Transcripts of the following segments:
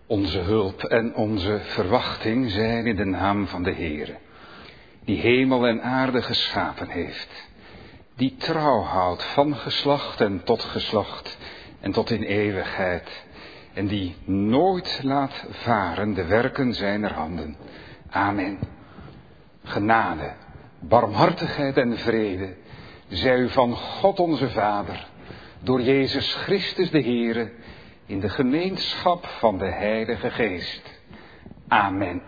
Onze hulp en onze verwachting zijn in de naam van de Heere, die hemel en aarde geschapen heeft, die trouw houdt van geslacht en tot in eeuwigheid, en die nooit laat varen de werken zijner handen. Amen. Genade, barmhartigheid en vrede zij u van God onze Vader, door Jezus Christus de Heere, in de gemeenschap van de Heilige Geest. Amen.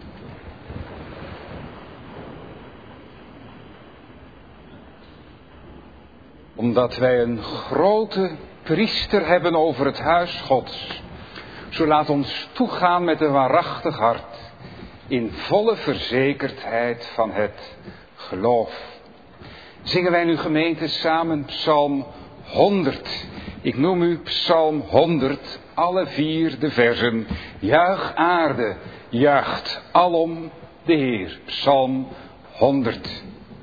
Omdat wij een grote priester hebben over het huis Gods, zo laat ons toegaan met een waarachtig hart, in volle verzekerdheid van het geloof. Zingen wij nu gemeente samen Psalm 100. Ik noem u Psalm 100, alle 4 de versen. Juich aarde, juicht alom de Heer. Psalm 100.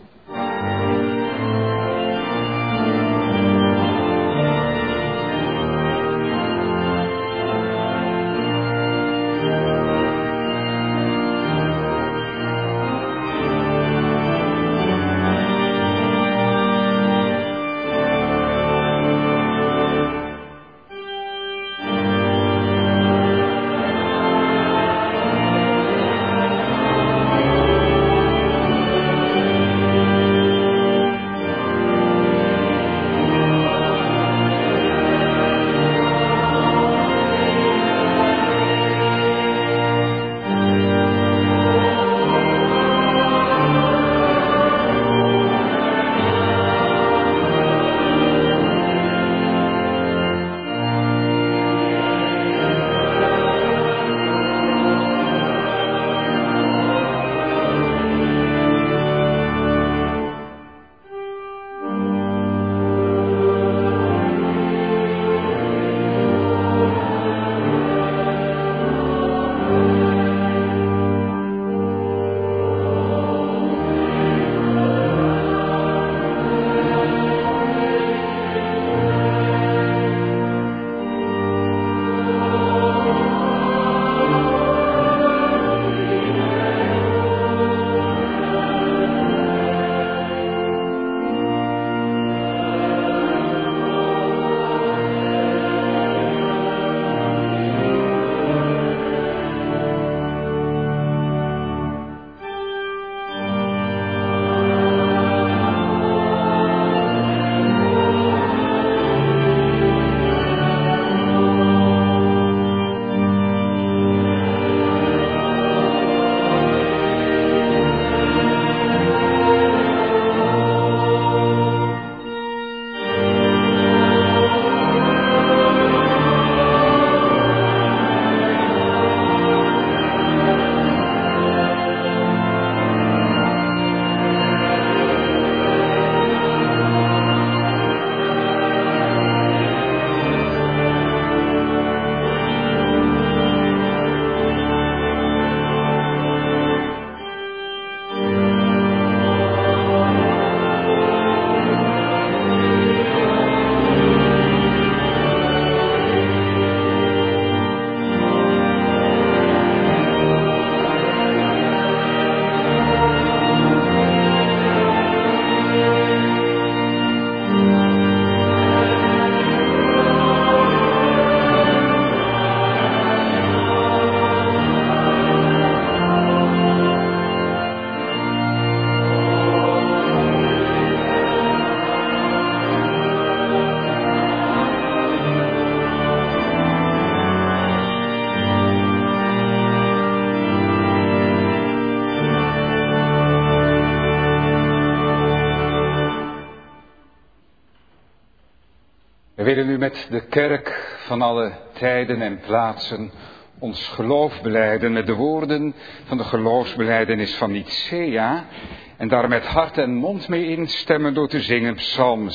We willen nu met de kerk van alle tijden en plaatsen ons geloof belijden met de woorden van de geloofsbelijdenis van Nicea en daar met hart en mond mee instemmen door te zingen Psalm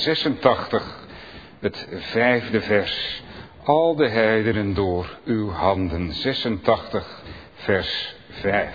86, het 5e vers. Al de heidenen door uw handen, 86 vers 5.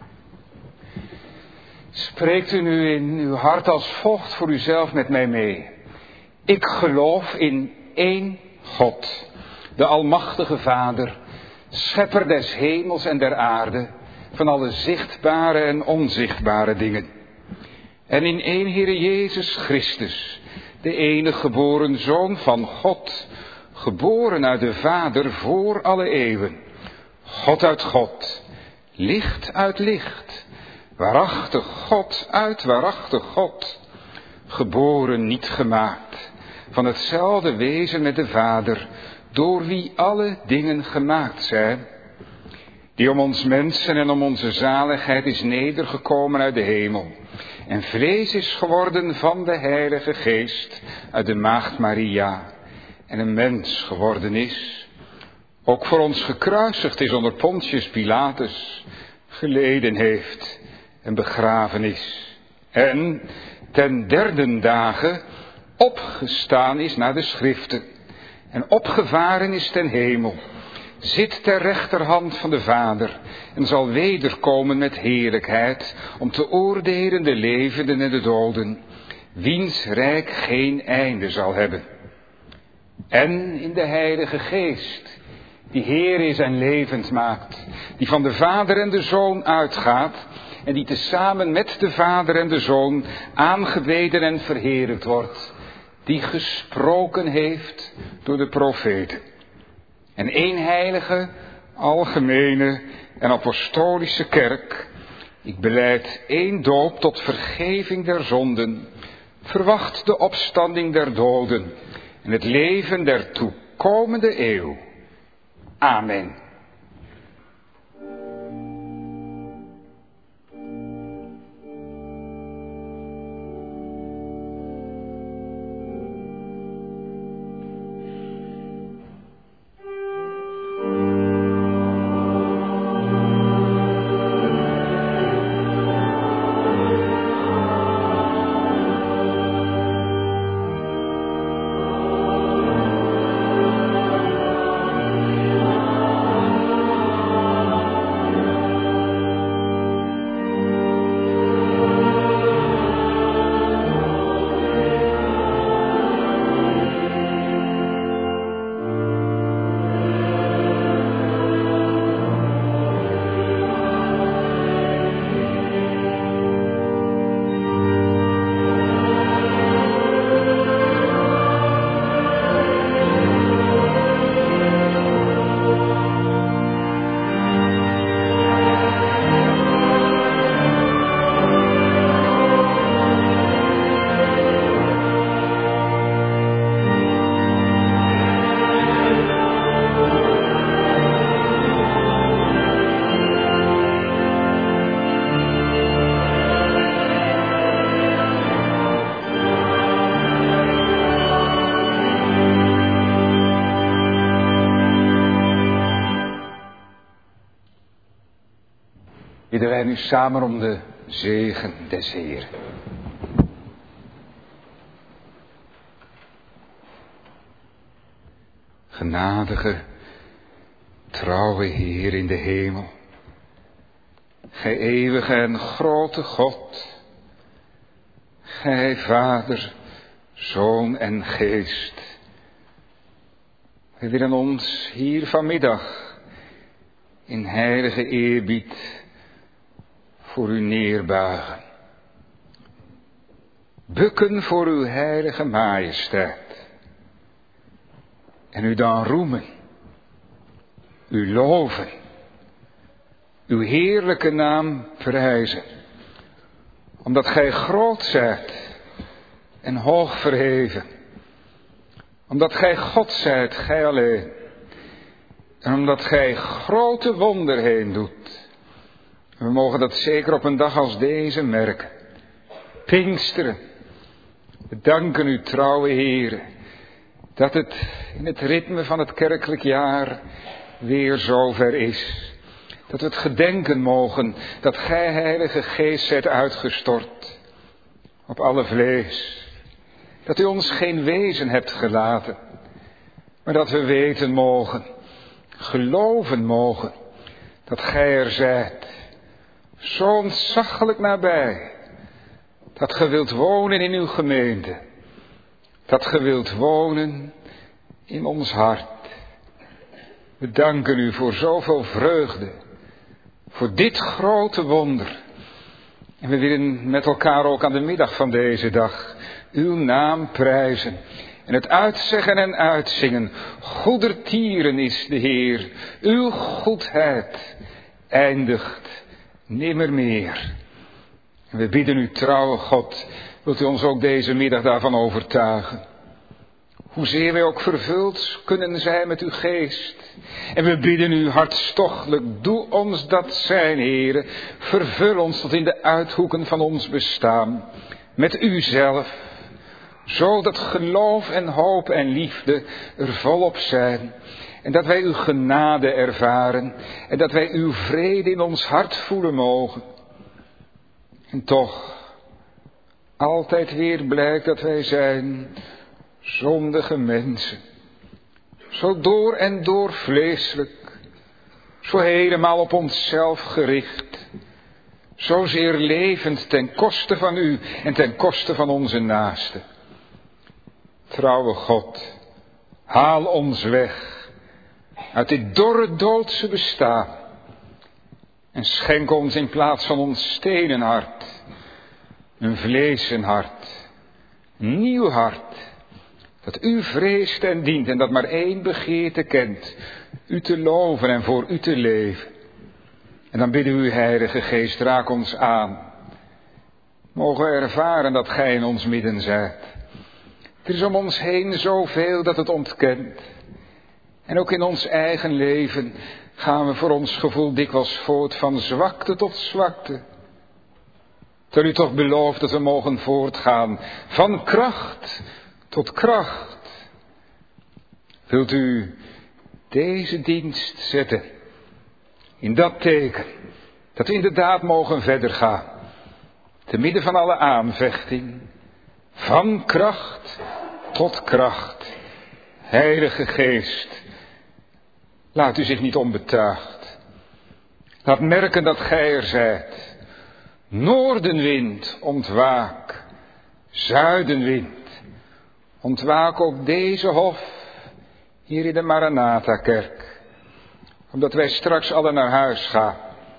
Spreekt u nu in uw hart als volgt voor uzelf met mij mee. Ik geloof in één God, de Almachtige Vader, schepper des hemels en der aarde, van alle zichtbare en onzichtbare dingen. En in één Heere Jezus Christus, de enige geboren Zoon van God, geboren uit de Vader voor alle eeuwen. God uit God, licht uit licht, waarachtig God uit waarachtig God, geboren niet gemaakt, van hetzelfde wezen met de Vader, door wie alle dingen gemaakt zijn, die om ons mensen en om onze zaligheid is nedergekomen uit de hemel, en vlees is geworden van de Heilige Geest uit de Maagd Maria, en een mens geworden is, ook voor ons gekruisigd is onder Pontius Pilatus, geleden heeft en begraven is, en ten derde dagen opgestaan is naar de schriften, en opgevaren is ten hemel, zit ter rechterhand van de Vader, en zal wederkomen met heerlijkheid, om te oordelen de levenden en de doden, wiens rijk geen einde zal hebben. En in de Heilige Geest, die Heer is en levend maakt, die van de Vader en de Zoon uitgaat, en die tezamen met de Vader en de Zoon aangebeden en verheerlijkt wordt, die gesproken heeft door de profeten. En één heilige, algemene en apostolische kerk, ik belijd één doop tot vergeving der zonden, verwacht de opstanding der doden en het leven der toekomende eeuw. Amen. Bidden wij nu samen om de zegen des Heeren. Genadige, trouwe Heer in de hemel, Gij eeuwige en grote God, Gij Vader, Zoon en Geest. Wij willen ons hier vanmiddag in heilige eerbied voor u neerbuigen. Bukken voor uw heilige majesteit. En u dan roemen. U loven. Uw heerlijke naam prijzen. Omdat gij groot zijt en hoog verheven. Omdat gij God zijt, gij alleen. En omdat gij grote wonder heen doet. We mogen dat zeker op een dag als deze merken. Pinksteren. We danken u, trouwe Heere, dat het in het ritme van het kerkelijk jaar weer zover is. Dat we het gedenken mogen dat gij, Heilige Geest, zijt uitgestort op alle vlees. Dat u ons geen wezen hebt gelaten, maar dat we weten mogen, geloven mogen, dat gij er zijt. Zo ontzaglijk nabij, dat ge wilt wonen in uw gemeente, dat ge wilt wonen in ons hart. We danken u voor zoveel vreugde, voor dit grote wonder. En we willen met elkaar ook aan de middag van deze dag uw naam prijzen. En het uitzeggen en uitzingen. Goedertieren is de Heer. Uw goedheid eindigt nimmermeer. En we bidden u, trouwe God, wilt u ons ook deze middag daarvan overtuigen. Hoezeer wij ook vervuld kunnen zijn met uw geest. En we bidden u hartstochtelijk, doe ons dat zijn, Heere. Vervul ons tot in de uithoeken van ons bestaan. Met uzelf. Zodat geloof en hoop en liefde er volop zijn. En dat wij uw genade ervaren. En dat wij uw vrede in ons hart voelen mogen. En toch, altijd weer blijkt dat wij zijn zondige mensen. Zo door en door vleeselijk. Zo helemaal op onszelf gericht. Zozeer levend ten koste van u en ten koste van onze naasten. Trouwe God, haal ons weg uit dit dorre doodse bestaan. En schenk ons in plaats van ons stenen hart, een vleesen hart, een nieuw hart. Dat u vreest en dient en dat maar één begeerte kent. U te loven en voor u te leven. En dan bidden u, Heilige Geest, raak ons aan. Mogen we ervaren dat gij in ons midden zijt. Er is om ons heen zoveel dat het ontkent. En ook in ons eigen leven gaan we voor ons gevoel dikwijls voort van zwakte tot zwakte. Terwijl u toch belooft dat we mogen voortgaan van kracht tot kracht. Wilt u deze dienst zetten in dat teken dat we inderdaad mogen verder gaan. Te midden van alle aanvechting. Van kracht tot kracht. Heilige Geest, laat u zich niet onbetuigd. Laat merken dat gij er zijt. Noordenwind, ontwaak. Zuidenwind, ontwaak op deze hof. Hier in de Maranatha-kerk. Omdat wij straks alle naar huis gaan.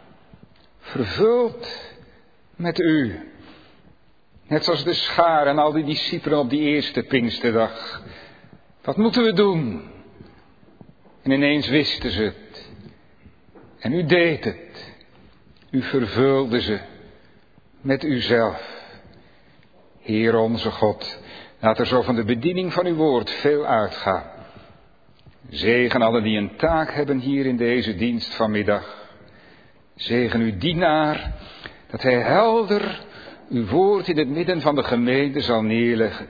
Vervuld met u. Net zoals de schaar en al die discipelen op die eerste Pinksterdag. Wat moeten we doen? En ineens wisten ze het. En u deed het. U vervulde ze met uzelf. Heer onze God, laat er zo van de bediening van uw woord veel uitgaan. Zegen allen die een taak hebben hier in deze dienst vanmiddag. Zegen uw dienaar, dat hij helder uw woord in het midden van de gemeente zal neerleggen.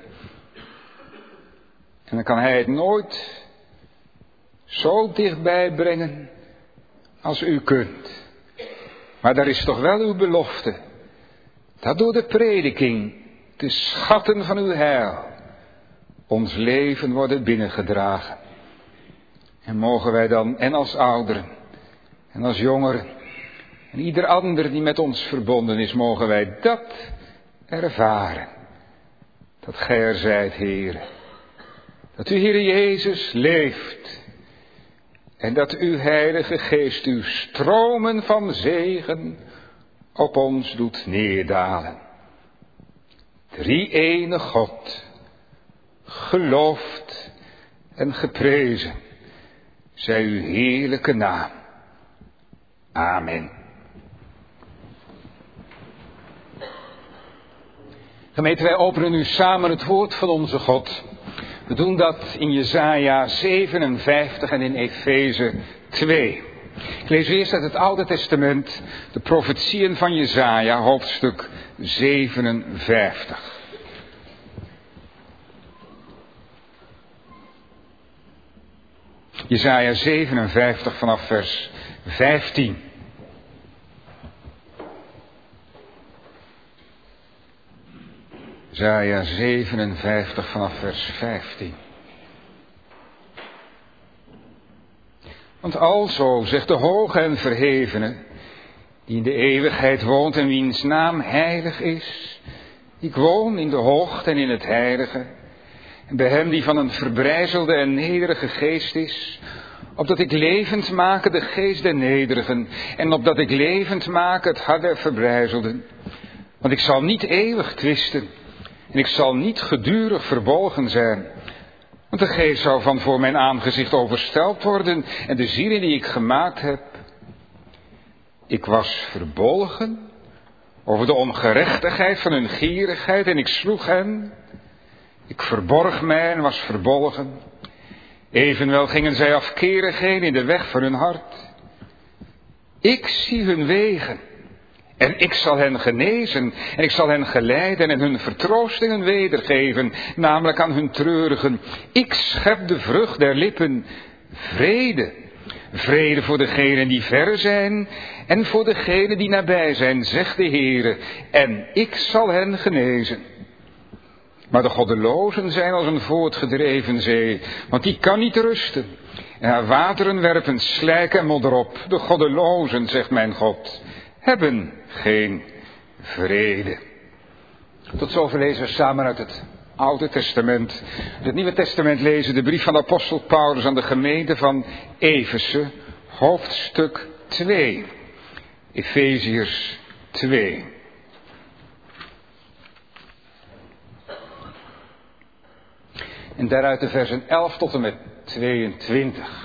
En dan kan hij het nooit zo dichtbij brengen als u kunt. Maar daar is toch wel uw belofte, dat door de prediking de schatten van uw heil ons leven worden binnengedragen. En mogen wij dan, en als ouderen, en als jongeren, en ieder ander die met ons verbonden is, mogen wij dat ervaren. Dat gij er zijt, Heere. Dat u, Heere Jezus, leeft. En dat uw Heilige Geest uw stromen van zegen op ons doet neerdalen. Drie-ene God, geloofd en geprezen, zij uw heerlijke naam. Amen. Gemeente, wij openen nu samen het woord van onze God. We doen dat in Jesaja 57 en in Efeze 2. Ik lees eerst uit het Oude Testament de profetieën van Jesaja, hoofdstuk 57. Jesaja 57 vanaf vers 15. Jesaja 57 vanaf vers 15. Want alzo zegt de hoge en verhevene, die in de eeuwigheid woont en wiens naam heilig is. Ik woon in de hoogte en in het heilige. En bij hem die van een verbrijzelde en nederige geest is, Opdat ik levend make de geest der nederigen, en opdat ik levend make het hart der verbrijzelden. Want ik zal niet eeuwig twisten, en ik zal niet gedurig verbolgen zijn. Want de geest zou van voor mijn aangezicht overstelpt worden, en de zielen die ik gemaakt heb. Ik was verbolgen over de ongerechtigheid van hun gierigheid, en ik sloeg hen. Ik verborg mij en was verbolgen. Evenwel gingen zij afkerig heen in de weg van hun hart. Ik zie hun wegen, en ik zal hen genezen, en ik zal hen geleiden en hun vertroostingen wedergeven, namelijk aan hun treurigen. Ik schep de vrucht der lippen, vrede. Vrede voor degenen die ver zijn en voor degenen die nabij zijn, zegt de Heere, en ik zal hen genezen. Maar de goddelozen zijn als een voortgedreven zee, want die kan niet rusten. En haar wateren werpen slijk en modder op. De goddelozen, zegt mijn God, hebben geen vrede. Tot zover lezen we samen uit het Oude Testament. Het Nieuwe Testament lezen de brief van de apostel Paulus aan de gemeente van Efeze, hoofdstuk 2. Efeziërs 2. En daaruit de versen 11 tot en met 22.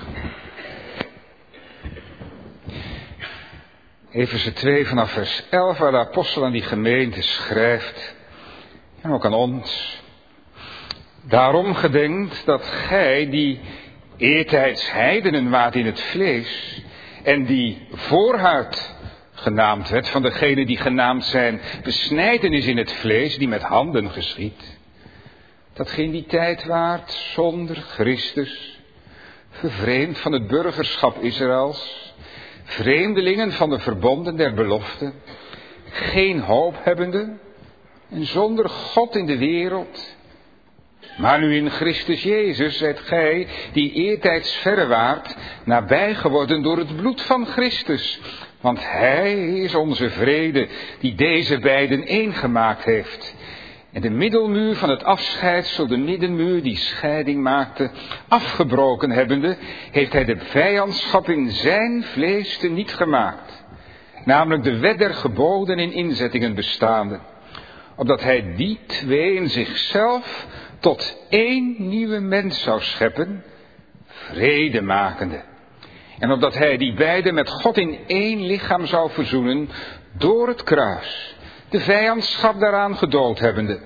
Efeze 2 vanaf vers 11, waar de apostel aan die gemeente schrijft, en ook aan ons. Daarom gedenkt dat gij, die eertijds heidenen waart in het vlees, en die voorhuid genaamd werd van degenen die genaamd zijn, besnijdenis in het vlees, die met handen geschiet, dat ge in die tijd waart zonder Christus, vervreemd van het burgerschap Israëls, vreemdelingen van de verbonden der belofte, geen hoop hebbende en zonder God in de wereld. Maar nu in Christus Jezus zijt gij, die eertijds verre waart, nabij geworden door het bloed van Christus. Want Hij is onze vrede, die deze beiden één gemaakt heeft. En de middelmuur van het afscheidsel, de middenmuur die scheiding maakte, afgebroken hebbende, heeft Hij de vijandschap in zijn vlees teniet gemaakt. Namelijk de wet der geboden in inzettingen bestaande. Opdat Hij die twee in zichzelf tot één nieuwe mens zou scheppen, vrede makende. En opdat Hij die beiden met God in één lichaam zou verzoenen door het kruis, de vijandschap daaraan gedood hebbende.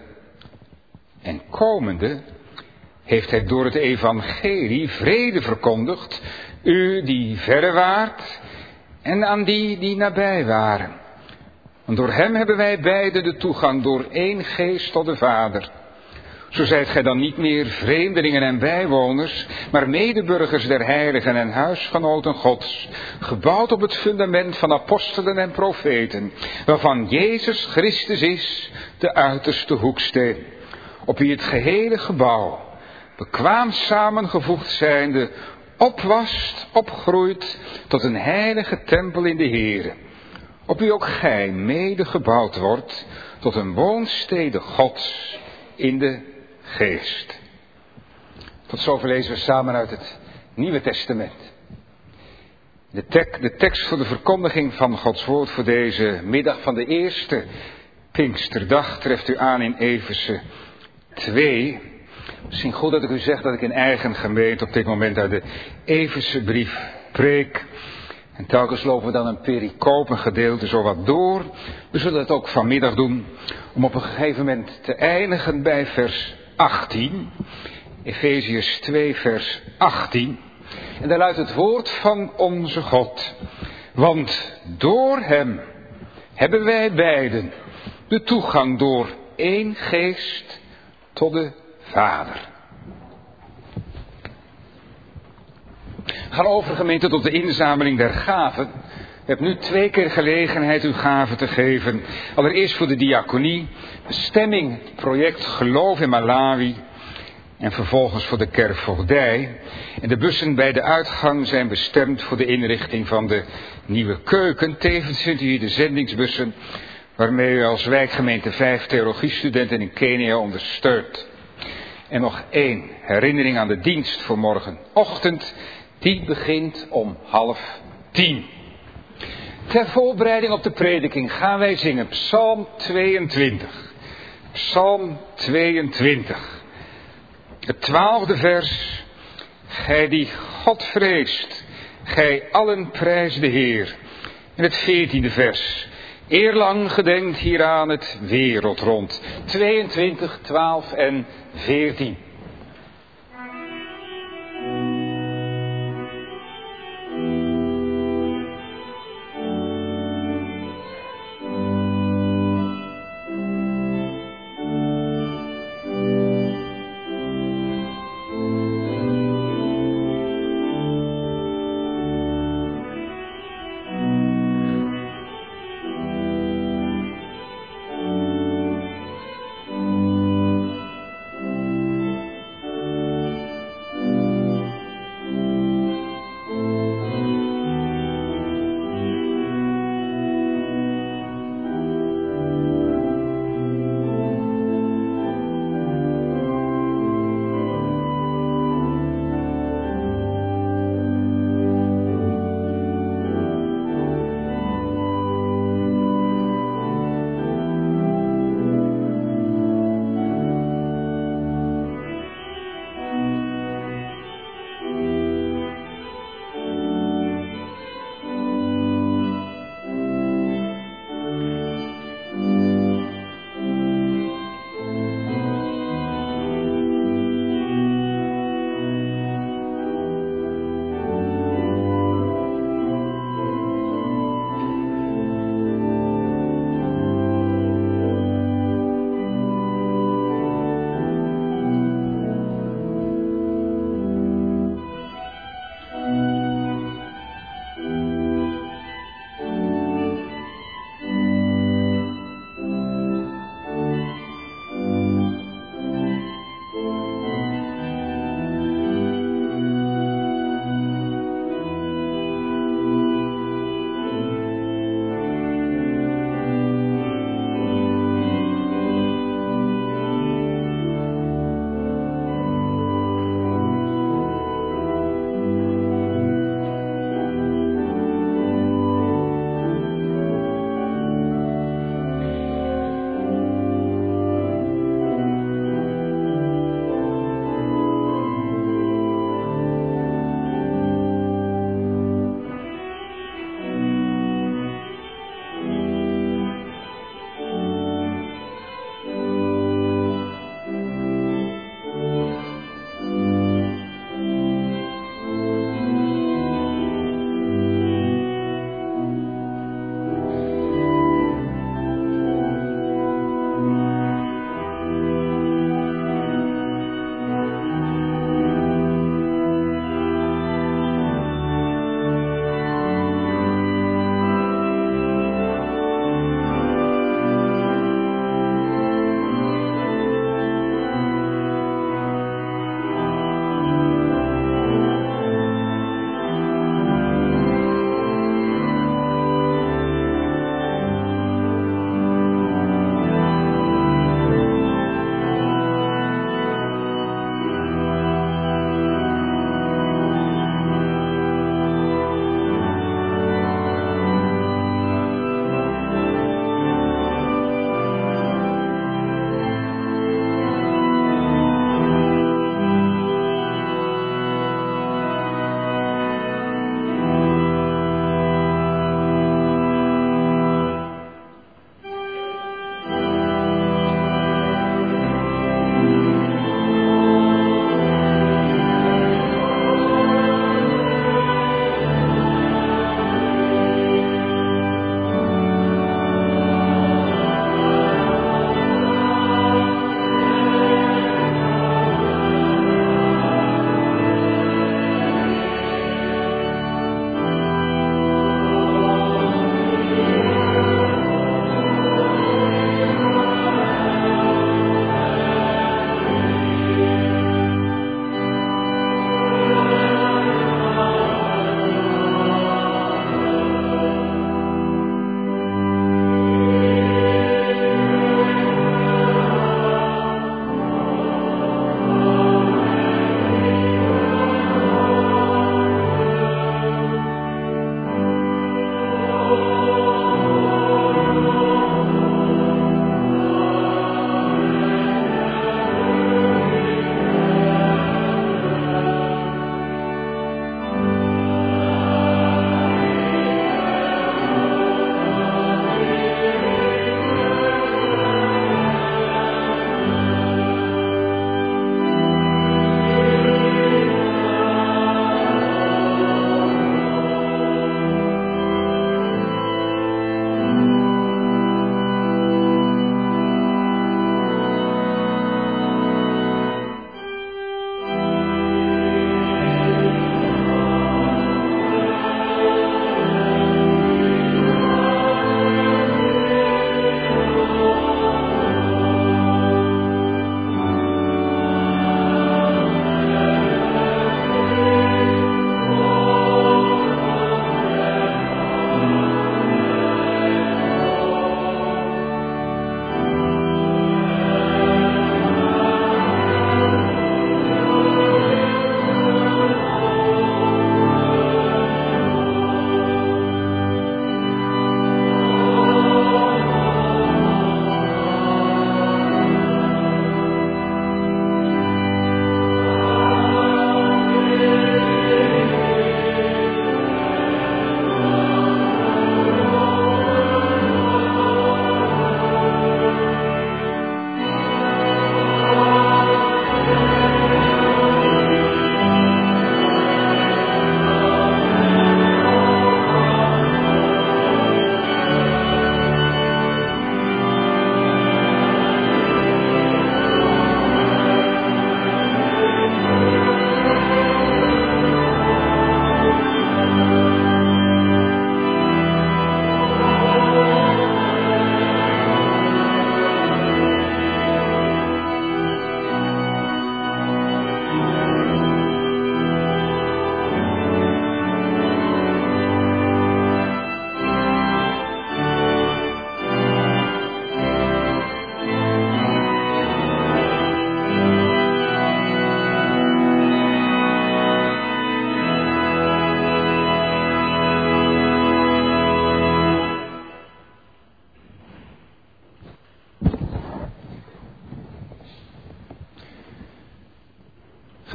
En komende heeft Hij door het evangelie vrede verkondigd, u die verre waart en aan die nabij waren. Want door Hem hebben wij beiden de toegang door één geest tot de Vader. Zo zijt gij dan niet meer vreemdelingen en bijwoners, maar medeburgers der heiligen en huisgenoten Gods, gebouwd op het fundament van apostelen en profeten, waarvan Jezus Christus is de uiterste hoeksteen, op wie het gehele gebouw, bekwaam samengevoegd zijnde, opwast, opgroeit tot een heilige tempel in de Heere, op wie ook gij mede gebouwd wordt tot een woonstede Gods in de Geest. Tot zover lezen we samen uit het Nieuwe Testament. De tekst voor de verkondiging van Gods woord voor deze middag van de eerste Pinksterdag treft u aan in Efeze 2. Misschien goed dat ik u zeg dat ik in eigen gemeente op dit moment uit de Efeze brief preek. En telkens lopen we dan een pericoop, een gedeelte zo wat door. We zullen het ook vanmiddag doen om op een gegeven moment te eindigen bij vers 18. Efeziërs 2 vers 18. En daar luidt het woord van onze God. Want door Hem hebben wij beiden de toegang door één geest tot de Vader. We gaan over, gemeente, tot de inzameling der gaven. U hebt nu 2 keer gelegenheid uw gaven te geven. Allereerst voor de diaconie, bestemming, het project Geloof in Malawi. En vervolgens voor de kerkvoogdij. En de bussen bij de uitgang zijn bestemd voor de inrichting van de nieuwe keuken. Tevens vindt u hier de zendingsbussen, waarmee u als wijkgemeente 5 theologiestudenten in Kenia ondersteunt. En nog 1 herinnering aan de dienst voor morgenochtend. Die begint om 9:30. Ter voorbereiding op de prediking gaan wij zingen Psalm 22. Psalm 22. Het 12e vers. Gij die God vreest, gij allen prijs de Heer. En het 14e vers. Eerlang gedenkt hieraan het wereldrond. 22, 12 en 14.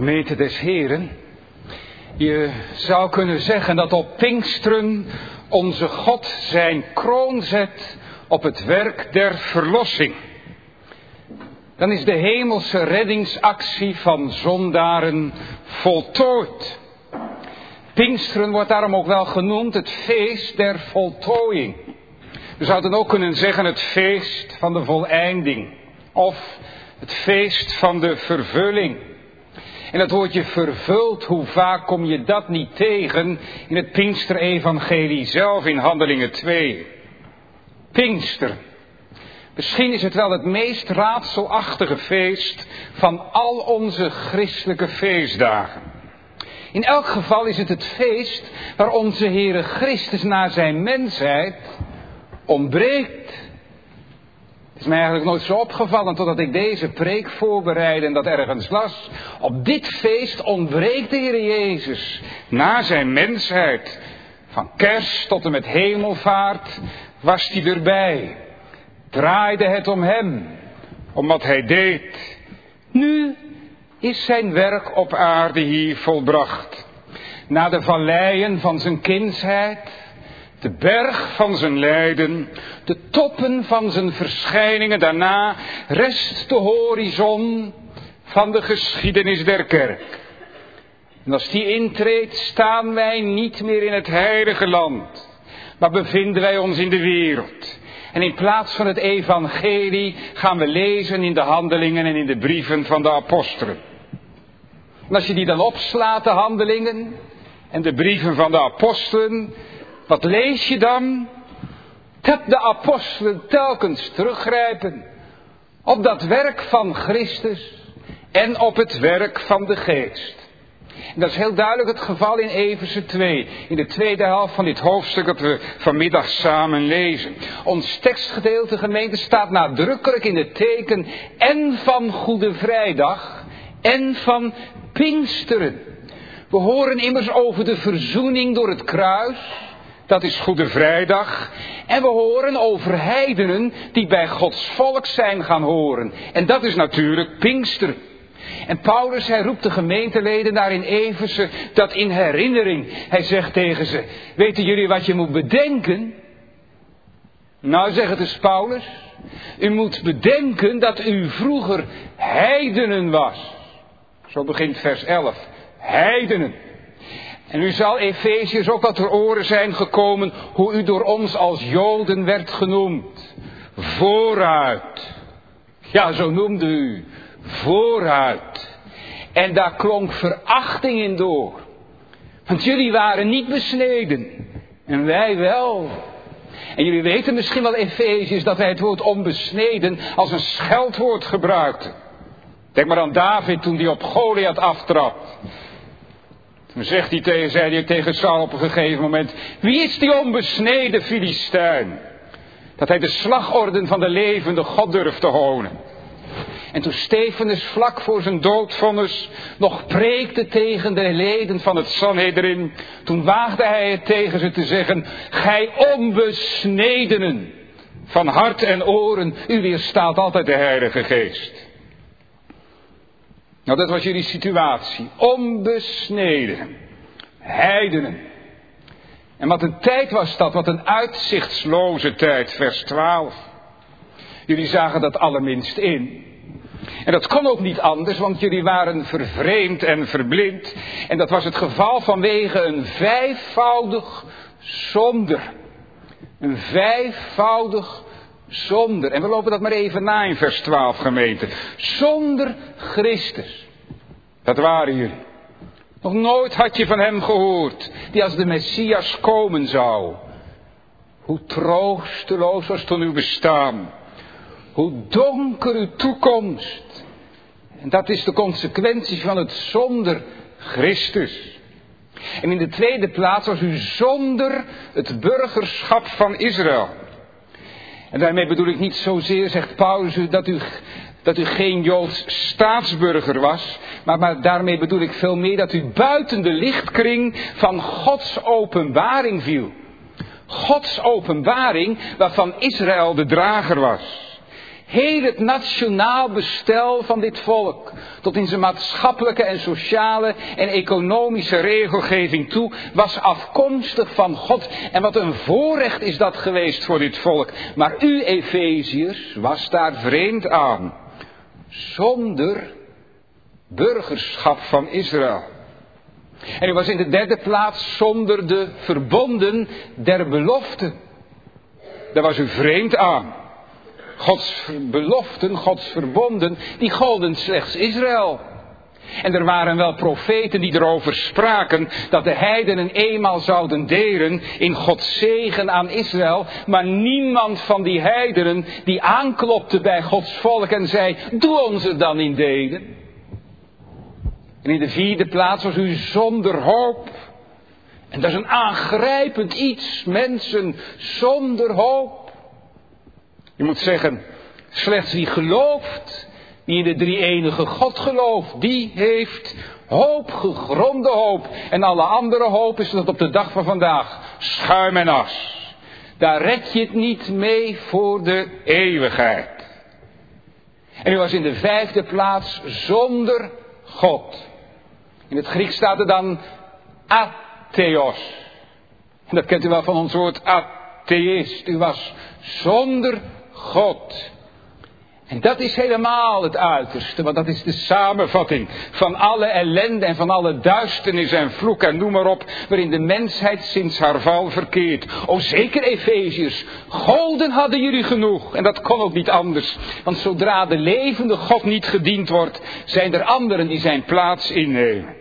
Gemeente des Heren, je zou kunnen zeggen dat op Pinksteren onze God zijn kroon zet op het werk der verlossing. Dan is de hemelse reddingsactie van zondaren voltooid. Pinksteren wordt daarom ook wel genoemd het feest der voltooiing. We zouden ook kunnen zeggen het feest van de voleinding of het feest van de vervulling. En dat woordje vervuld, hoe vaak kom je dat niet tegen in het Pinksterevangelie zelf in Handelingen 2. Pinkster. Misschien is het wel het meest raadselachtige feest van al onze christelijke feestdagen. In elk geval is het het feest waar onze Heere Christus na zijn mensheid ontbreekt. Het is mij eigenlijk nooit zo opgevallen totdat ik deze preek voorbereidde en dat ergens las. Op dit feest ontbreekt de Heer Jezus na zijn mensheid. Van kerst tot en met hemelvaart was hij erbij. Draaide het om hem, om wat hij deed. Nu is zijn werk op aarde hier volbracht. Na de valleien van zijn kindsheid, de berg van zijn lijden, de toppen van zijn verschijningen, daarna rest de horizon van de geschiedenis der kerk. En als die intreedt, staan wij niet meer in het heilige land, maar bevinden wij ons in de wereld. En in plaats van het evangelie gaan we lezen in de handelingen en in de brieven van de apostelen. En als je die dan opslaat, de handelingen en de brieven van de apostelen, wat lees je dan? Dat de apostelen telkens teruggrijpen op dat werk van Christus en op het werk van de Geest. En dat is heel duidelijk het geval in Efeze 2, in de tweede helft van dit hoofdstuk dat we vanmiddag samen lezen. Ons tekstgedeelte, gemeente, staat nadrukkelijk in het teken en van Goede Vrijdag en van Pinksteren. We horen immers over de verzoening door het kruis, dat is Goede Vrijdag. En we horen over heidenen die bij Gods volk zijn gaan horen. En dat is natuurlijk Pinksteren. En Paulus, hij roept de gemeenteleden daar in Efeze dat in herinnering. Hij zegt tegen ze, weten jullie wat je moet bedenken? Nou, zegt het dus Paulus, u moet bedenken dat u vroeger heidenen was. Zo begint vers 11, heidenen. En u zal Efeziërs ook wat ter oren zijn gekomen hoe u door ons als Joden werd genoemd. Vooruit. Ja, zo noemde u. Vooruit. En daar klonk verachting in door. Want jullie waren niet besneden. En wij wel. En jullie weten misschien wel, Efeziërs, dat hij het woord onbesneden als een scheldwoord gebruikte. Denk maar aan David toen hij op Goliath aftrapt. Toen zei hij tegen Saul op een gegeven moment, wie is die onbesneden Filistijn? Dat hij de slagorden van de levende God durft te honen. En toen Stefanus vlak voor zijn doodvonnis nog preekte tegen de leden van het Sanhedrin, toen waagde hij het tegen ze te zeggen, gij onbesnedenen van hart en oren, u weerstaat altijd de Heilige Geest. Nou, dat was jullie situatie. Onbesneden. Heidenen. En wat een tijd was dat, wat een uitzichtsloze tijd, vers 12. Jullie zagen dat allerminst in. En dat kon ook niet anders, want jullie waren vervreemd en verblind. En dat was het geval vanwege een vijfvoudig zonder. Een vijfvoudig zonder. En we lopen dat maar even na in vers 12, gemeente. Zonder Christus. Dat waren jullie. Nog nooit had je van hem gehoord, die als de Messias komen zou. Hoe troosteloos was toen uw bestaan. Hoe donker uw toekomst. En dat is de consequentie van het zonder Christus. En in de tweede plaats was u zonder het burgerschap van Israël. En daarmee bedoel ik niet zozeer, zegt Paulus, dat u geen Joods staatsburger was. Maar daarmee bedoel ik veel meer dat u buiten de lichtkring van Gods openbaring viel. Gods openbaring waarvan Israël de drager was. Heel het nationaal bestel van dit volk, tot in zijn maatschappelijke en sociale en economische regelgeving toe, was afkomstig van God. En wat een voorrecht is dat geweest voor dit volk. Maar u, Efeziërs, was daar vreemd aan. Zonder burgerschap van Israël. En u was in de derde plaats zonder de verbonden der belofte. Daar was u vreemd aan. Gods beloften, Gods verbonden, die golden slechts Israël. En er waren wel profeten die erover spraken dat de heidenen eenmaal zouden delen in Gods zegen aan Israël. Maar niemand van die heidenen die aanklopte bij Gods volk en zei, doe ons er dan in delen. En in de vierde plaats was u zonder hoop. En dat is een aangrijpend iets, mensen, zonder hoop. Je moet zeggen, slechts wie gelooft, wie in de drie-enige God gelooft, die heeft hoop, gegronde hoop. En alle andere hoop is dat op de dag van vandaag schuim en as. Daar red je het niet mee voor de eeuwigheid. En u was in de vijfde plaats zonder God. In het Grieks staat er dan atheos. En dat kent u wel van ons woord atheïst. U was zonder God. En dat is helemaal het uiterste, want dat is de samenvatting van alle ellende en van alle duisternis en vloek en noem maar op, waarin de mensheid sinds haar val verkeert. O zeker Efeziërs, golden hadden jullie genoeg en dat kon ook niet anders. Want zodra de levende God niet gediend wordt, zijn er anderen die zijn plaats innemen.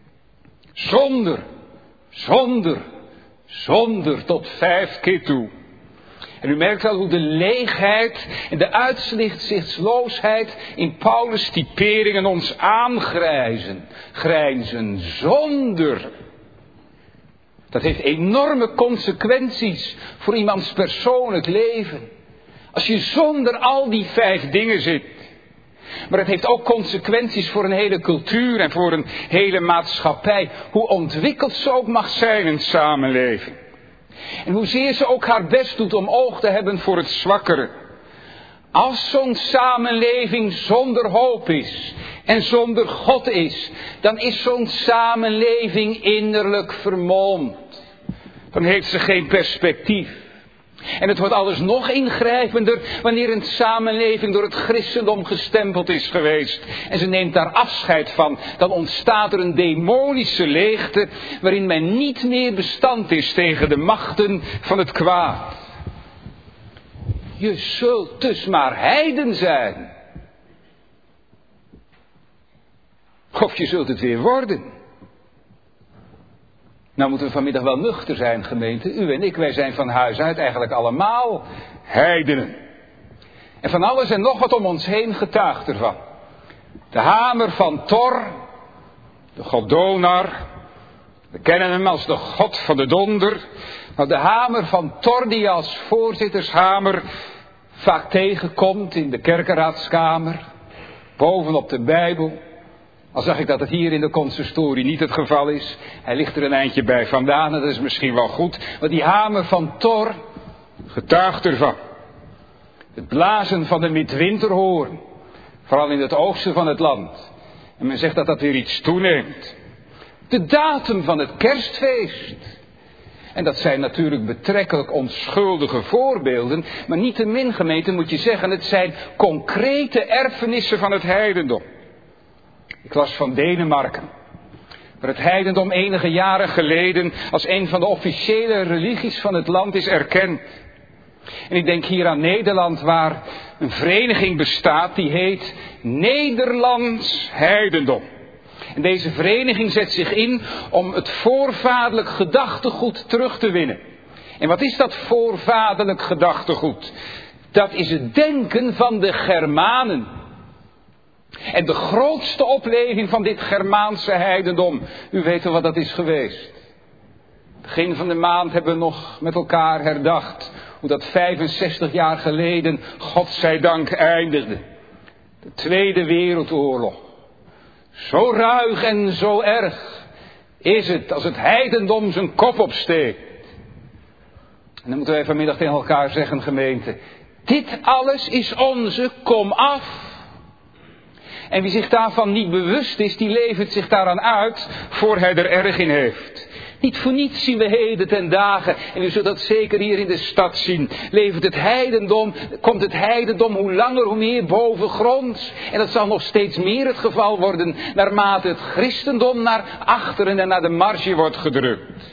Zonder tot 5 keer toe. En u merkt wel hoe de leegheid en de uitzichtsloosheid in Paulus' typeringen ons grijnzen. Zonder. Dat heeft enorme consequenties voor iemands persoonlijk leven. Als je zonder al die 5 dingen zit. Maar het heeft ook consequenties voor een hele cultuur en voor een hele maatschappij. Hoe ontwikkeld ze ook mag zijn in samenleving. En hoezeer ze ook haar best doet om oog te hebben voor het zwakkere. Als zo'n samenleving zonder hoop is en zonder God is, dan is zo'n samenleving innerlijk vermolmd. Dan heeft ze geen perspectief. En het wordt alles nog ingrijpender wanneer een samenleving door het christendom gestempeld is geweest. En ze neemt daar afscheid van. Dan ontstaat er een demonische leegte waarin men niet meer bestand is tegen de machten van het kwaad. Je zult dus maar heiden zijn. Of je zult het weer worden. Nou moeten we vanmiddag wel nuchter zijn, gemeente. U en ik, wij zijn van huis uit eigenlijk allemaal heidenen. En van alles en nog wat om ons heen getuigt ervan. De hamer van Thor, de god Donar. We kennen hem als de god van de donder. Nou, de hamer van Thor die je als voorzittershamer vaak tegenkomt in de kerkenraadskamer. Bovenop de Bijbel. Al zag ik dat het hier in de consistorie niet het geval is. Hij ligt er een eindje bij vandaan en dat is misschien wel goed. Want die hamer van Thor getuigt ervan. Het blazen van de midwinterhoorn. Vooral in het oosten van het land. En men zegt dat dat weer iets toeneemt. De datum van het kerstfeest. En dat zijn natuurlijk betrekkelijk onschuldige voorbeelden. Maar niettemin, gemeente, moet je zeggen, het zijn concrete erfenissen van het heidendom. Ik las van Denemarken, waar het heidendom enige jaren geleden als een van de officiële religies van het land is erkend. En ik denk hier aan Nederland, waar een vereniging bestaat die heet Nederlands Heidendom. En deze vereniging zet zich in om het voorvaderlijk gedachtegoed terug te winnen. En wat is dat voorvaderlijk gedachtegoed? Dat is het denken van de Germanen. En de grootste opleving van dit Germaanse heidendom, u weet wel wat dat is geweest. Begin van de maand hebben we nog met elkaar herdacht hoe dat 65 jaar geleden, godzijdank, eindigde. De Tweede Wereldoorlog. Zo ruig en zo erg is het als het heidendom zijn kop opsteekt. En dan moeten wij vanmiddag tegen elkaar zeggen, gemeente, Dit alles is onze, kom af. En wie zich daarvan niet bewust is, die levert zich daaraan uit, voor hij er erg in heeft. Niet voor niets zien we heden ten dagen, en u zult dat zeker hier in de stad zien, komt het heidendom hoe langer hoe meer bovengronds. En dat zal nog steeds meer het geval worden, naarmate het christendom naar achteren en naar de marge wordt gedrukt.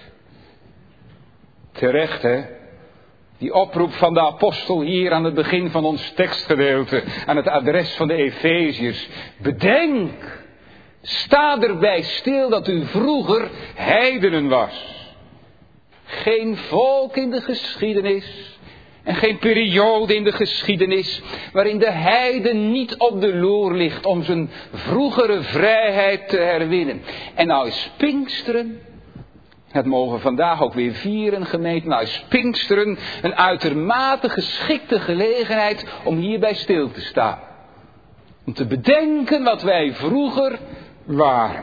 Terecht, hè? Die oproep van de apostel hier aan het begin van ons tekstgedeelte, aan het adres van de Efeziërs. Bedenk, sta erbij stil dat u vroeger heidenen was. Geen volk in de geschiedenis en geen periode in de geschiedenis waarin de heiden niet op de loer ligt om zijn vroegere vrijheid te herwinnen. En nou is Pinksteren. Het mogen vandaag ook weer vieren, gemeente. Nou is Pinksteren een uitermate geschikte gelegenheid om hierbij stil te staan. Om te bedenken wat wij vroeger waren.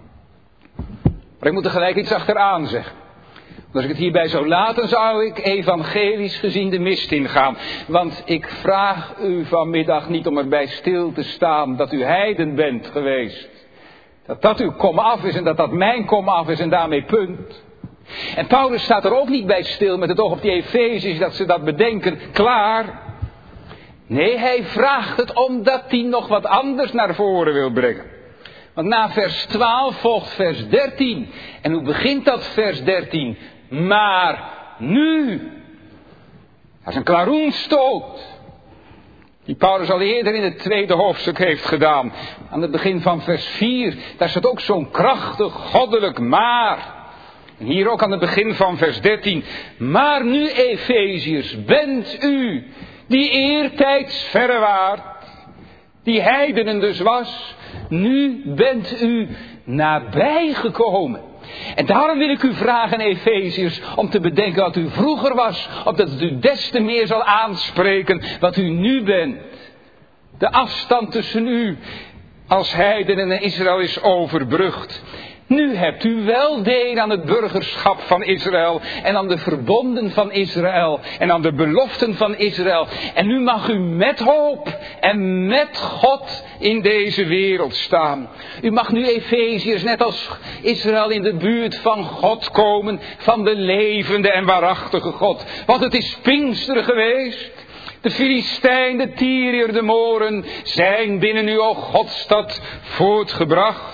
Maar ik moet er gelijk iets achteraan zeggen. Als ik het hierbij zou laten, zou ik evangelisch gezien de mist ingaan. Want ik vraag u vanmiddag niet om erbij stil te staan dat u heiden bent geweest. Dat uw komaf is en dat mijn komaf is en daarmee punt. En Paulus staat er ook niet bij stil met het oog op die Efeziërs dat ze dat bedenken, klaar. Nee, hij vraagt het omdat hij nog wat anders naar voren wil brengen. Want na vers 12 volgt vers 13. En hoe begint dat vers 13? Maar nu. Dat is een klaroenstoot. Die Paulus al eerder in het tweede hoofdstuk heeft gedaan. Aan het begin van vers 4. Daar staat ook zo'n krachtig goddelijk maar. En hier ook aan het begin van vers 13. Maar nu, Efeziërs, bent u die eertijds verrewaart, die heidenen dus was, nu bent u nabijgekomen. En daarom wil ik u vragen, Efeziërs, om te bedenken wat u vroeger was, opdat het u des te meer zal aanspreken wat u nu bent. De afstand tussen u als heidenen en Israël is overbrugd. Nu hebt u wel deel aan het burgerschap van Israël en aan de verbonden van Israël en aan de beloften van Israël. En nu mag u met hoop en met God in deze wereld staan. U mag nu, Efeziërs, net als Israël in de buurt van God komen, van de levende en waarachtige God. Want het is Pinksteren geweest. De Filistijn, de Tyriër, de Moren zijn binnen u, o Godstad, voortgebracht.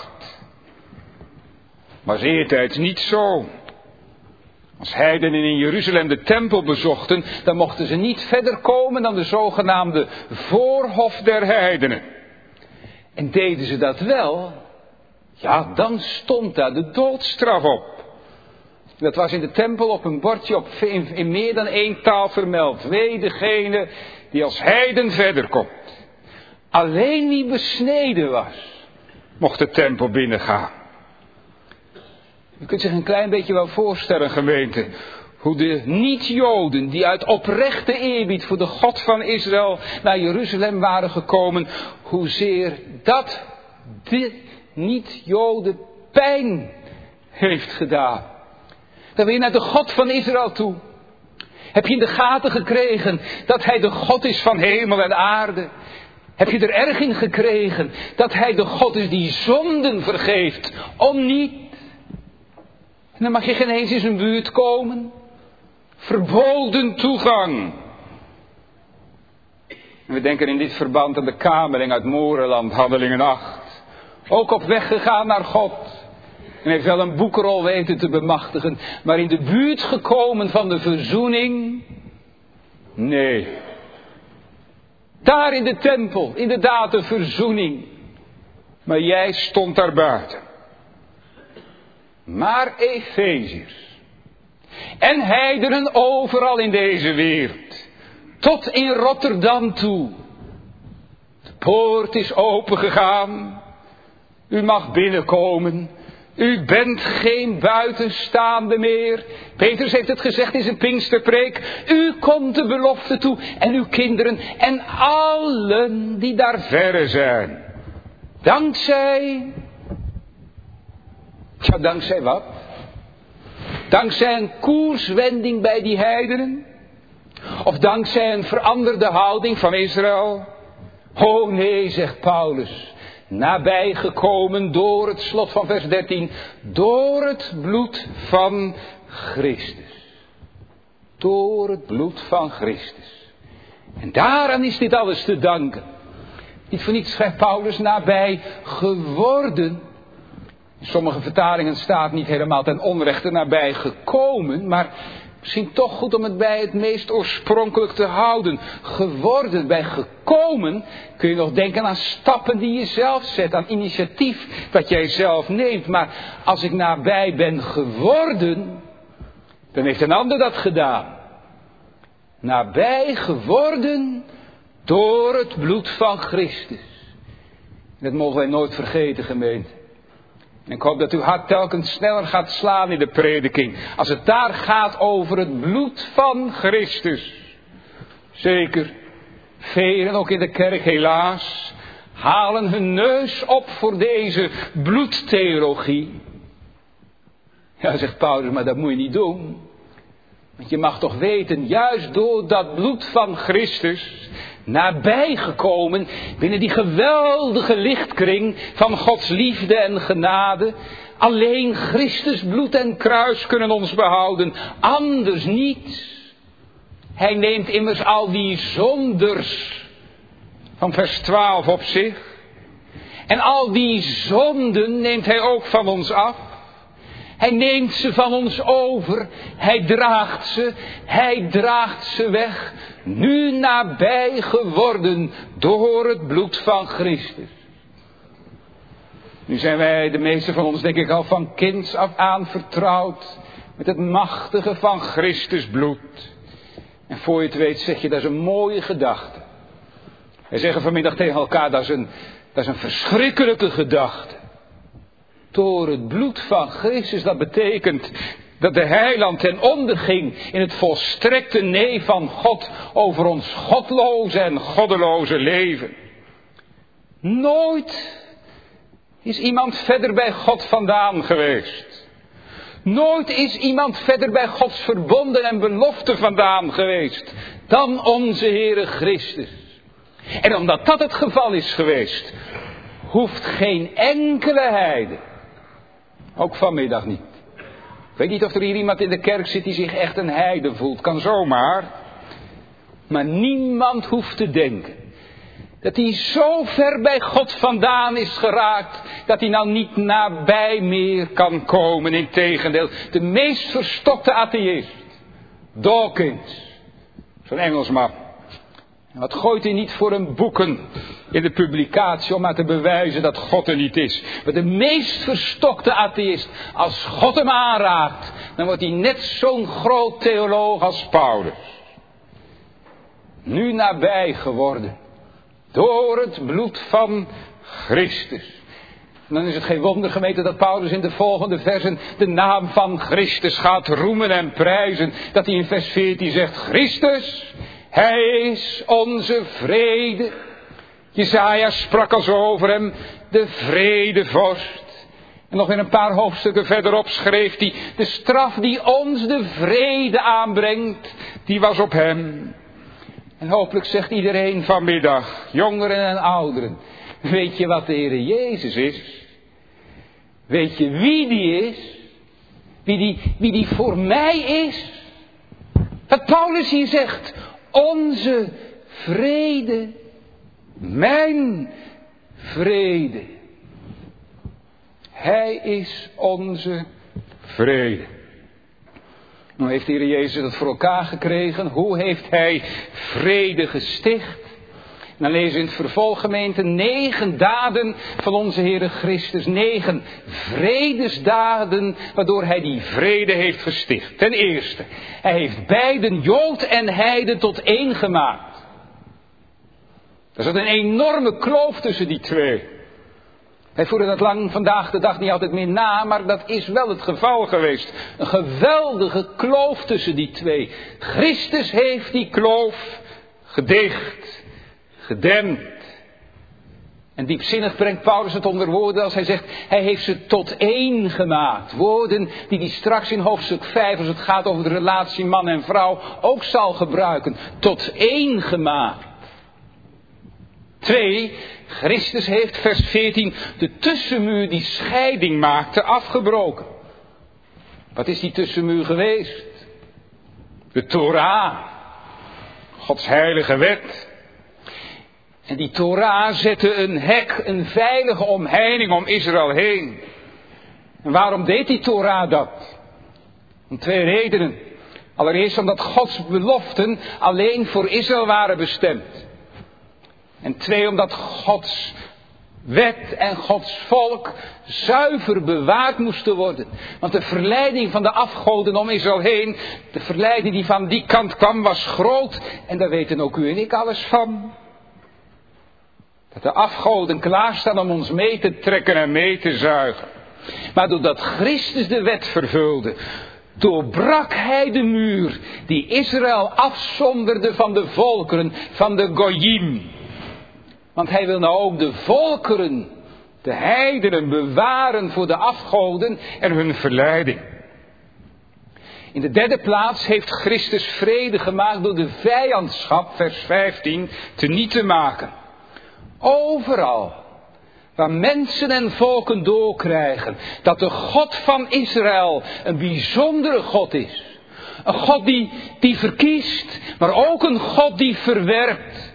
Maar eertijds niet zo. Als heidenen in Jeruzalem de tempel bezochten, dan mochten ze niet verder komen dan de zogenaamde voorhof der heidenen. En deden ze dat wel, ja, dan stond daar de doodstraf op. Dat was in de tempel op een bordje in meer dan 1 taal vermeld. Wee degene die als heiden verder komt. Alleen wie besneden was, mocht de tempel binnengaan. U kunt zich een klein beetje wel voorstellen, gemeente, hoe de niet-Joden die uit oprechte eerbied voor de God van Israël naar Jeruzalem waren gekomen, hoezeer dat de niet-Joden pijn heeft gedaan. Dan wil je naar de God van Israël toe. Heb je in de gaten gekregen dat hij de God is van hemel en aarde? Heb je er erg in gekregen dat hij de God is die zonden vergeeft om niet? En dan mag je geen eens in zijn buurt komen. Verboden toegang. En we denken in dit verband aan de kamerling uit Moreland, Handelingen 8. Ook op weg gegaan naar God. En heeft wel een boekrol weten te bemachtigen. Maar in de buurt gekomen van de verzoening? Nee. Daar in de tempel, inderdaad de verzoening. Maar jij stond daar buiten. Maar Efeziërs en heidenen overal in deze wereld, tot in Rotterdam toe. De poort is opengegaan. U mag binnenkomen. U bent geen buitenstaande meer. Petrus heeft het gezegd in zijn Pinksterpreek. U komt de belofte toe en uw kinderen en allen die daar verre zijn. Dankzij... Ja, dankzij wat? Dankzij een koerswending bij die heidenen? Of dankzij een veranderde houding van Israël? Oh nee, zegt Paulus. Nabijgekomen door het slot van vers 13. Door het bloed van Christus. Door het bloed van Christus. En daaraan is dit alles te danken. Niet voor niets schrijft Paulus nabij geworden. In sommige vertalingen staat niet helemaal ten onrechte nabij gekomen. Maar misschien toch goed om het bij het meest oorspronkelijk te houden. Geworden, bij gekomen kun je nog denken aan stappen die je zelf zet. Aan initiatief dat jij zelf neemt. Maar als ik nabij ben geworden, dan heeft een ander dat gedaan. Nabij geworden door het bloed van Christus. Dat mogen wij nooit vergeten, gemeente. En ik hoop dat uw hart telkens sneller gaat slaan in de prediking. Als het daar gaat over het bloed van Christus. Zeker, velen ook in de kerk helaas halen hun neus op voor deze bloedtheologie. Ja, zegt Paulus, maar dat moet je niet doen. Want je mag toch weten, juist door dat bloed van Christus, nabijgekomen binnen die geweldige lichtkring van Gods liefde en genade. Alleen Christus bloed en kruis kunnen ons behouden, anders niet. Hij neemt immers al die zonders van vers 12 op zich. En al die zonden neemt hij ook van ons af. Hij neemt ze van ons over. Hij draagt ze weg. Nu nabij geworden door het bloed van Christus. Nu zijn wij, de meeste van ons denk ik al van kinds af aan vertrouwd met het machtige van Christus bloed. En voor je het weet zeg je, dat is een mooie gedachte. Wij zeggen vanmiddag tegen elkaar, dat is een verschrikkelijke gedachte. Door het bloed van Christus, dat betekent dat de heiland ten onder ging in het volstrekte nee van God over ons godloze en goddeloze leven. Nooit is iemand verder bij God vandaan geweest. Nooit is iemand verder bij Gods verbonden en belofte vandaan geweest dan onze Heere Christus. En omdat dat het geval is geweest, hoeft geen enkele heiden, ook vanmiddag niet. Ik weet niet of er hier iemand in de kerk zit die zich echt een heide voelt. Kan zomaar. Maar niemand hoeft te denken dat hij zo ver bij God vandaan is geraakt dat hij nou niet nabij meer kan komen. Integendeel, de meest verstokte atheïst, Dawkins, zo'n Engelsman. En wat gooit hij niet voor een boeken in de publicatie om maar te bewijzen dat God er niet is. Maar de meest verstokte atheïst, als God hem aanraakt, dan wordt hij net zo'n groot theoloog als Paulus. Nu nabij geworden door het bloed van Christus. En dan is het geen wonder, gemeente, dat Paulus in de volgende versen de naam van Christus gaat roemen en prijzen. Dat hij in vers 14 zegt, Christus, hij is onze vrede. Jesaja sprak al zo over hem, de vredevorst. En nog weer een paar hoofdstukken verderop schreef hij, de straf die ons de vrede aanbrengt, die was op hem. En hopelijk zegt iedereen vanmiddag, jongeren en ouderen, weet je wat de Heere Jezus is? Weet je wie die is? Wie die voor mij is? Wat Paulus hier zegt, onze vrede, mijn vrede. Hij is onze vrede. Nou heeft de Heer Jezus het voor elkaar gekregen. Hoe heeft hij vrede gesticht? En dan lezen we in het vervolg, gemeente, 9 daden van onze Heere Christus. 9 vredesdaden waardoor hij die vrede heeft gesticht. Ten eerste, hij heeft beiden, Jood en Heiden, tot één gemaakt. Er zat een enorme kloof tussen die twee. Wij voeren dat lang vandaag de dag niet altijd meer na, maar dat is wel het geval geweest. Een geweldige kloof tussen die twee. Christus heeft die kloof gedicht, gedempt. En diepzinnig brengt Paulus het onder woorden als hij zegt, hij heeft ze tot één gemaakt. Woorden die hij straks in hoofdstuk 5, als het gaat over de relatie man en vrouw, ook zal gebruiken. Tot één gemaakt. 2, Christus heeft, vers 14, de tussenmuur die scheiding maakte afgebroken. Wat is die tussenmuur geweest? De Torah, Gods heilige wet. En die Torah zette een hek, een veilige omheining om Israël heen. En waarom deed die Torah dat? Om 2 redenen. Allereerst omdat Gods beloften alleen voor Israël waren bestemd. En 2, omdat Gods wet en Gods volk zuiver bewaard moesten worden. Want de verleiding van de afgoden om Israël heen, de verleiding die van die kant kwam, was groot. En daar weten ook u en ik alles van. Dat de afgoden klaarstaan om ons mee te trekken en mee te zuigen. Maar doordat Christus de wet vervulde, doorbrak hij de muur die Israël afzonderde van de volkeren, van de Goyim. Want hij wil nou ook de volkeren, de heidenen, bewaren voor de afgoden en hun verleiding. In de derde plaats heeft Christus vrede gemaakt door de vijandschap, vers 15, teniet te maken. Overal waar mensen en volken doorkrijgen dat de God van Israël een bijzondere God is. Een God die verkiest, maar ook een God die verwerpt.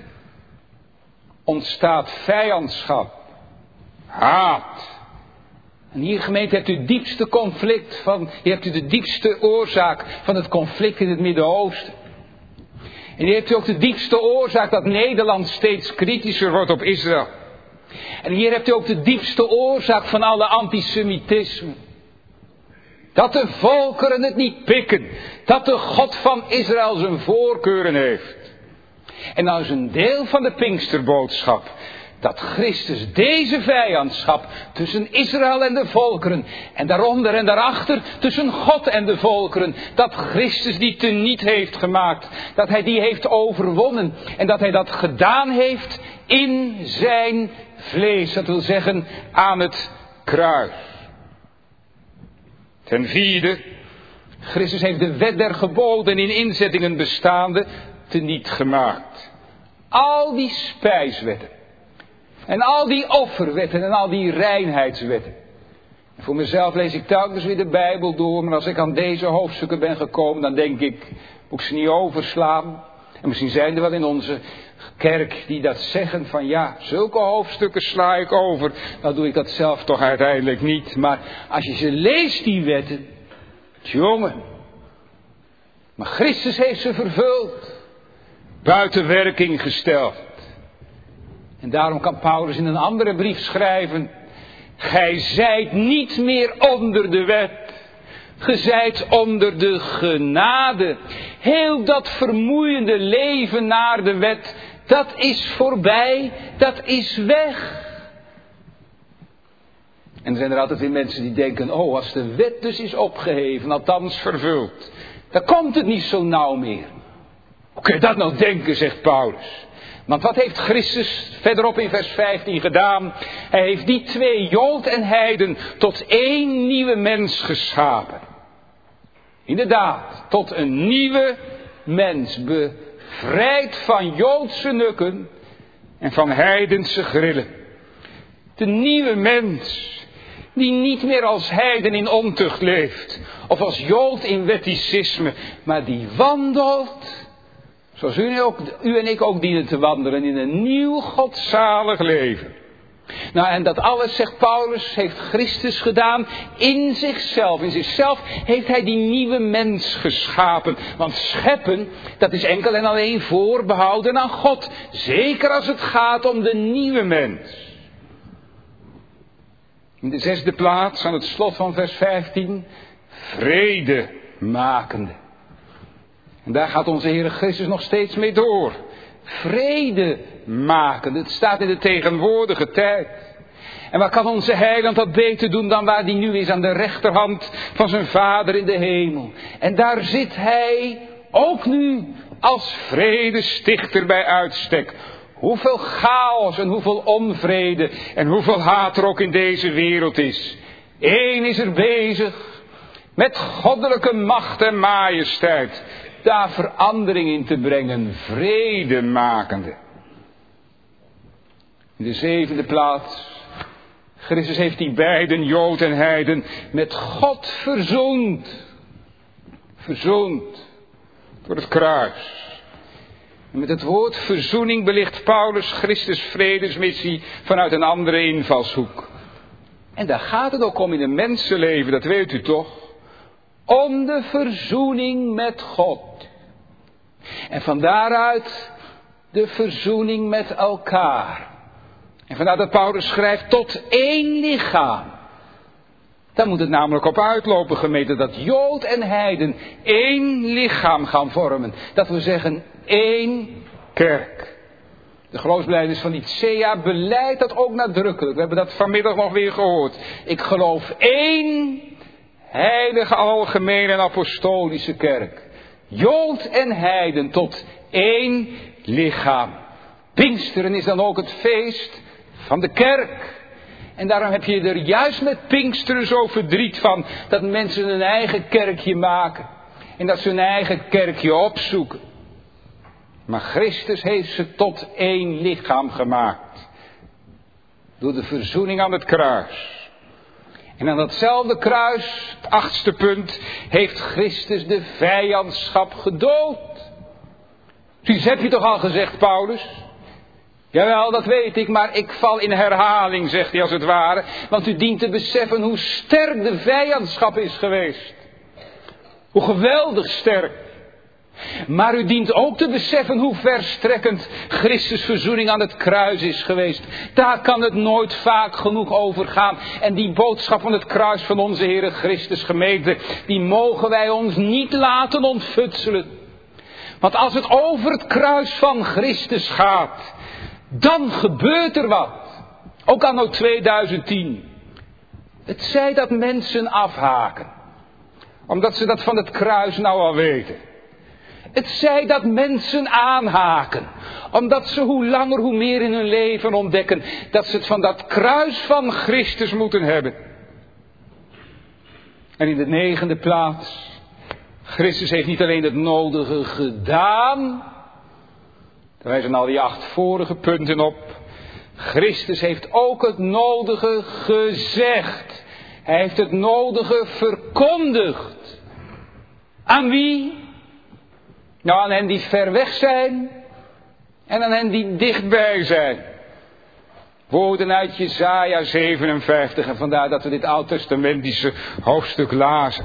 Ontstaat vijandschap, haat. En hier gemeente hebt u het diepste conflict hier hebt u de diepste oorzaak van het conflict in het Midden-Oosten. En hier hebt u ook de diepste oorzaak dat Nederland steeds kritischer wordt op Israël. En hier hebt u ook de diepste oorzaak van alle antisemitisme. Dat de volkeren het niet pikken. Dat de God van Israël zijn voorkeuren heeft. En nou is een deel van de Pinksterboodschap dat Christus deze vijandschap tussen Israël en de volkeren en daaronder en daarachter tussen God en de volkeren, dat Christus die teniet heeft gemaakt, dat hij die heeft overwonnen en dat hij dat gedaan heeft in zijn vlees, dat wil zeggen aan het kruis. Ten vierde, Christus heeft de wet der geboden in inzettingen bestaande teniet gemaakt. Al die spijswetten. En al die offerwetten en al die reinheidswetten. En voor mezelf lees ik telkens weer de Bijbel door. Maar als ik aan deze hoofdstukken ben gekomen, dan denk ik, moet ik ze niet overslaan. En misschien zijn er wel in onze kerk die dat zeggen van ja, zulke hoofdstukken sla ik over. Dan doe ik dat zelf toch uiteindelijk niet. Maar als je ze leest, die wetten, jongen. Maar Christus heeft ze vervuld. Buiten werking gesteld. En daarom kan Paulus in een andere brief schrijven. Gij zijt niet meer onder de wet. Gij zijt onder de genade. Heel dat vermoeiende leven naar de wet, dat is voorbij, dat is weg. En er zijn er altijd weer mensen die denken, oh, als de wet dus is opgeheven, althans vervuld, dan komt het niet zo nauw meer. Hoe kun je dat nou denken, zegt Paulus. Want wat heeft Christus verderop in vers 15 gedaan? Hij heeft die 2, Jood en heiden, tot 1 nieuwe mens geschapen. Inderdaad, tot een nieuwe mens, bevrijd van Joodse nukken en van heidense grillen. De nieuwe mens, die niet meer als heiden in ontucht leeft, of als Jood in wetticisme, maar die wandelt, zoals u en ik ook dienen te wandelen, in een nieuw godzalig leven. Nou, en dat alles, zegt Paulus, heeft Christus gedaan in zichzelf. In zichzelf heeft hij die nieuwe mens geschapen. Want scheppen, dat is enkel en alleen voorbehouden aan God. Zeker als het gaat om de nieuwe mens. In de 6e plaats, aan het slot van vers 15, vrede makende. En daar gaat onze Heere Christus nog steeds mee door. Vrede maken. Het staat in de tegenwoordige tijd. En waar kan onze heiland dat beter doen dan waar hij nu is, aan de rechterhand van zijn Vader in de hemel. En daar zit hij ook nu als vredestichter bij uitstek. hoeveel chaos en hoeveel onvrede en hoeveel haat er ook in deze wereld is. Eén is er bezig met goddelijke macht en majesteit daar verandering in te brengen, vrede makende. In de zevende plaats, Christus heeft die beiden, Jood en heiden, met God verzoend. Verzoend door het kruis. En met het woord verzoening belicht Paulus Christus' vredesmissie vanuit een andere invalshoek. En daar gaat het ook om in een mensenleven, dat weet u toch? Om de verzoening met God. En van daaruit de verzoening met elkaar. En vandaar dat Paulus schrijft tot één lichaam. Daar moet het namelijk op uitlopen, gemeente, dat Jood en heiden één lichaam gaan vormen. Dat we zeggen één kerk. De geloofsbelijdenis van Nicea beleidt dat ook nadrukkelijk. We hebben dat vanmiddag nog weer gehoord. Ik geloof één heilige, algemene en apostolische kerk. Jood en heiden tot één lichaam. Pinksteren is dan ook het feest van de kerk. En daarom heb je er juist met Pinksteren zo verdriet van dat mensen een eigen kerkje maken. En dat ze hun eigen kerkje opzoeken. Maar Christus heeft ze tot één lichaam gemaakt. Door de verzoening aan het kruis. En aan datzelfde kruis, het 8e punt, heeft Christus de vijandschap gedood. Precies heb je toch al gezegd, Paulus? Jawel, dat weet ik, maar ik val in herhaling, zegt hij als het ware. Want u dient te beseffen hoe sterk de vijandschap is geweest. Hoe geweldig sterk. Maar u dient ook te beseffen hoe verstrekkend Christus' verzoening aan het kruis is geweest. Daar kan het nooit vaak genoeg over gaan. En die boodschap van het kruis van onze Heere Christus, gemeente, die mogen wij ons niet laten ontfutselen. Want als het over het kruis van Christus gaat, dan gebeurt er wat. Ook anno 2010. Het zij dat mensen afhaken. Omdat ze dat van het kruis nou al weten. Het zij dat mensen aanhaken. Omdat ze hoe langer hoe meer in hun leven ontdekken dat ze het van dat kruis van Christus moeten hebben. En in de 9e plaats. Christus heeft niet alleen het nodige gedaan. Daar wijzen al die 8 vorige punten op. Christus heeft ook het nodige gezegd. Hij heeft het nodige verkondigd. Aan wie? Nou, aan hen die ver weg zijn. En aan hen die dichtbij zijn. Woorden uit Jesaja 57. En vandaar dat we dit oud-testamentische hoofdstuk lazen.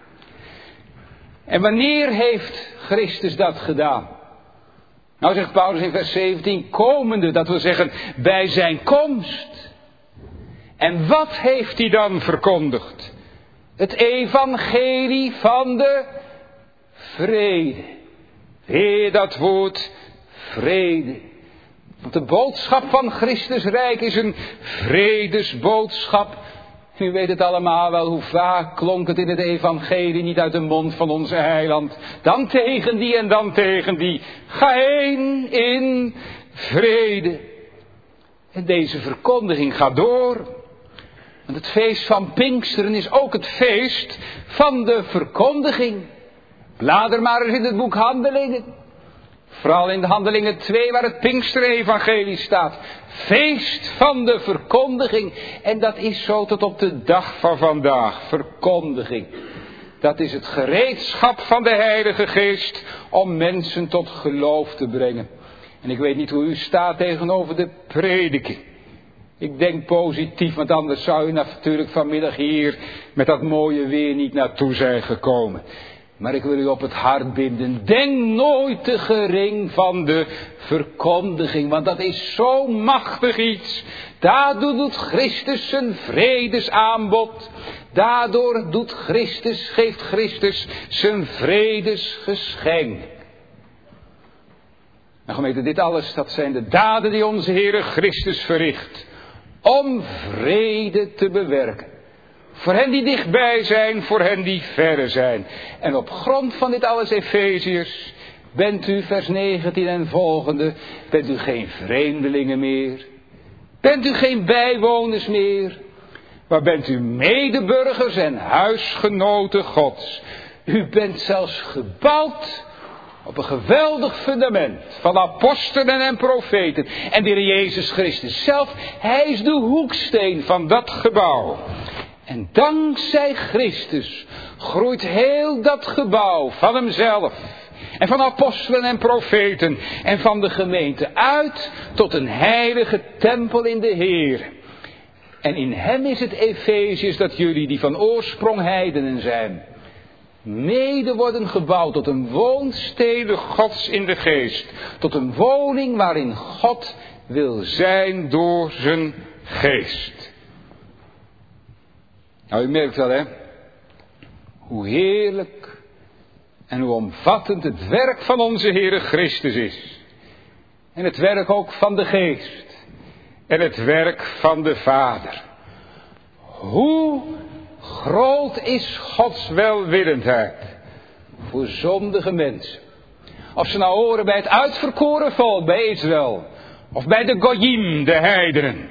En wanneer heeft Christus dat gedaan? Nou zegt Paulus in vers 17, komende, dat wil zeggen bij zijn komst. En wat heeft hij dan verkondigd? Het evangelie van de vrede. Weer dat woord vrede. Want de boodschap van Christus Rijk is een vredesboodschap. U weet het allemaal wel, hoe vaak klonk het in het evangelie niet uit de mond van onze heiland. Dan tegen die en dan tegen die. Ga heen in vrede. En deze verkondiging gaat door. Want het feest van Pinksteren is ook het feest van de verkondiging. Blader maar eens in het boek Handelingen. Vooral in de Handelingen 2 waar het Pinksterevangelie staat. Feest van de verkondiging. En dat is zo tot op de dag van vandaag. Verkondiging. Dat is het gereedschap van de Heilige Geest om mensen tot geloof te brengen. En ik weet niet hoe u staat tegenover de prediking. Ik denk positief, want anders zou u natuurlijk vanmiddag hier met dat mooie weer niet naartoe zijn gekomen. Maar ik wil u op het hart binden. Denk nooit te gering van de verkondiging. Want dat is zo machtig iets. Daardoor doet Christus zijn vredesaanbod. Daardoor geeft Christus zijn vredesgeschenk. Nou gemeente, dit alles, dat zijn de daden die onze Heere Christus verricht. Om vrede te bewerken. Voor hen die dichtbij zijn, voor hen die verre zijn. En op grond van dit alles, Efeziërs, bent u, vers 19 en volgende, bent u geen vreemdelingen meer? Bent u geen bijwoners meer? Maar bent u medeburgers en huisgenoten Gods? U bent zelfs gebouwd op een geweldig fundament van apostelen en profeten. En de Heer Jezus Christus zelf, Hij is de hoeksteen van dat gebouw. En dankzij Christus groeit heel dat gebouw van Hemzelf en van apostelen en profeten en van de gemeente uit tot een heilige tempel in de Heer. En in Hem is het Efeziërs dat jullie, die van oorsprong heidenen zijn, mede worden gebouwd tot een woonstede Gods in de geest. Tot een woning waarin God wil zijn door zijn geest. Nou, u merkt wel, hè, hoe heerlijk en hoe omvattend het werk van onze Heere Christus is. En het werk ook van de geest. En het werk van de Vader. Hoe groot is Gods welwillendheid voor zondige mensen. Of ze nou horen bij het uitverkoren volk, bij Israël. Of bij de Goyim, de heidenen.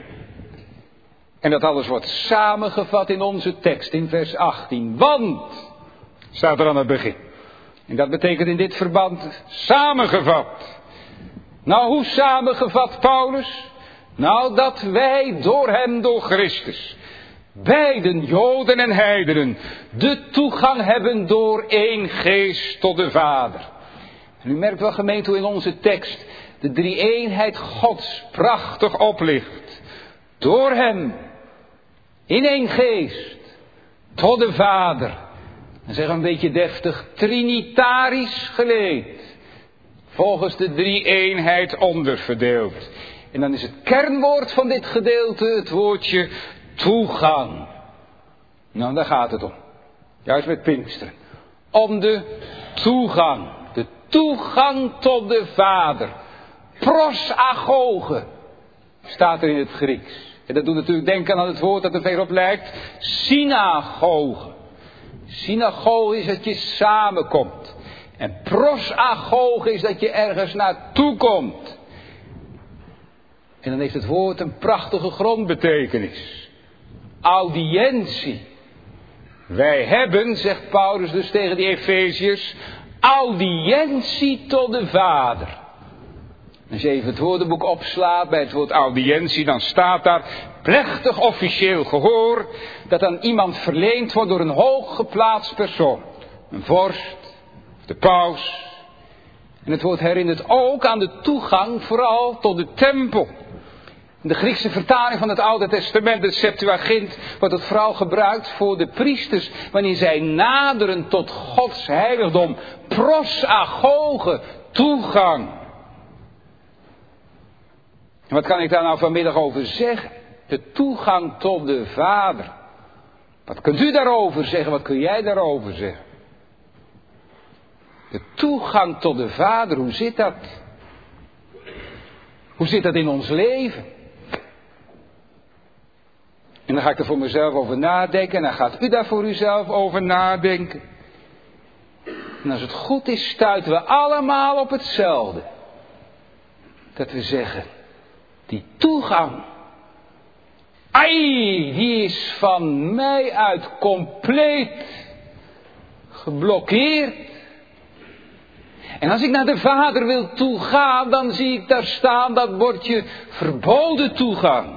En dat alles wordt samengevat in onze tekst, in vers 18. Want, staat er aan het begin. En dat betekent in dit verband samengevat. Nou, hoe samengevat, Paulus? Nou, dat wij door hem, door Christus, beiden, Joden en heidenen, de toegang hebben door één geest tot de Vader. En u merkt wel, gemeente, hoe in onze tekst de drie-eenheid Gods prachtig oplicht. Door hem, in één geest, tot de Vader. En zeg een beetje deftig, trinitarisch geleid. Volgens de drie-eenheid onderverdeeld. En dan is het kernwoord van dit gedeelte het woordje toegang. Nou, daar gaat het om. Juist met Pinksteren. Om de toegang. De toegang tot de Vader. Prosagoge. Staat er in het Grieks. En dat doet natuurlijk denken aan het woord dat er veel op lijkt. Synagoge. Synagoge is dat je samenkomt. En prosagoge is dat je ergens naartoe komt. En dan heeft het woord een prachtige grondbetekenis. Audiëntie. Wij hebben, zegt Paulus dus tegen die Efeziërs, audiëntie tot de Vader. Als je even het woordenboek opslaat bij het woord audiëntie, dan staat daar plechtig officieel gehoor dat aan iemand verleend wordt door een hooggeplaatst persoon. Een vorst, of de paus. En het woord herinnert ook aan de toegang vooral tot de tempel. In de Griekse vertaling van het Oude Testament, de Septuagint, wordt het vooral gebruikt voor de priesters wanneer zij naderen tot Gods heiligdom. Prosagoge, toegang. En wat kan ik daar nou vanmiddag over zeggen? De toegang tot de Vader. Wat kunt u daarover zeggen? Wat kun jij daarover zeggen? De toegang tot de Vader, hoe zit dat? Hoe zit dat in ons leven? En dan ga ik er voor mezelf over nadenken. En dan gaat u daar voor uzelf over nadenken. En als het goed is, stuiten we allemaal op hetzelfde. Dat we zeggen, die toegang, ai, die is van mij uit compleet geblokkeerd. En als ik naar de Vader wil toegaan, dan zie ik daar staan dat bordje verboden toegang.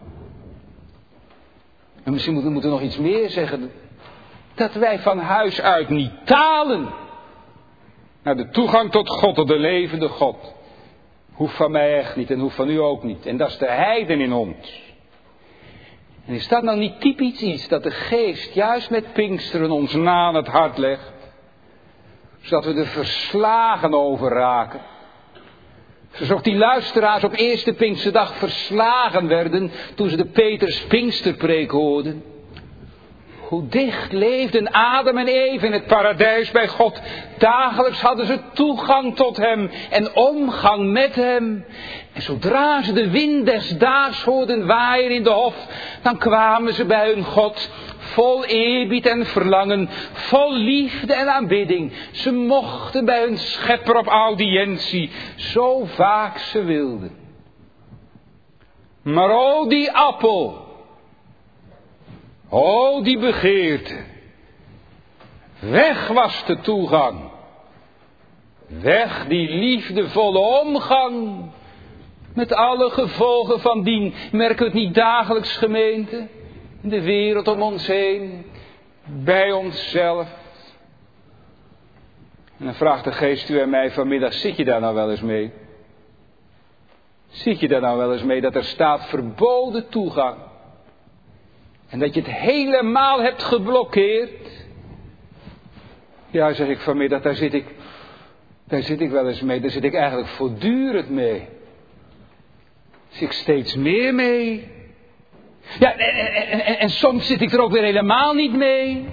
En misschien moeten we nog iets meer zeggen. Dat wij van huis uit niet talen. Naar de toegang tot God, tot de levende God. Hoeft van mij echt niet en hoeft van u ook niet. En dat is de heiden in ons. En is dat nou niet typisch iets dat de geest juist met Pinksteren ons na aan het hart legt? Zodat we er verslagen over raken. Zoals die luisteraars op eerste Pinksterdag verslagen werden toen ze de Peters Pinksterpreek hoorden. Hoe dicht leefden Adam en Eve in het paradijs bij God. Dagelijks hadden ze toegang tot hem en omgang met hem. En zodra ze de wind des daags hoorden waaien in de hof, dan kwamen ze bij hun God vol eerbied en verlangen, vol liefde en aanbidding. Ze mochten bij hun schepper op audiëntie, zo vaak ze wilden. Maar o die appel, o die begeerte, weg was de toegang, weg die liefdevolle omgang, met alle gevolgen van dien. Merken we het niet dagelijks, gemeente? In de wereld om ons heen, bij onszelf. En dan vraagt de geest u en mij vanmiddag, zit je daar nou wel eens mee? Zit je daar nou wel eens mee dat er staat verboden toegang? En dat je het helemaal hebt geblokkeerd? Ja, zeg ik vanmiddag, daar zit ik wel eens mee. Daar zit ik eigenlijk voortdurend mee. Zit ik steeds meer mee. Ja, en soms zit ik er ook weer helemaal niet mee.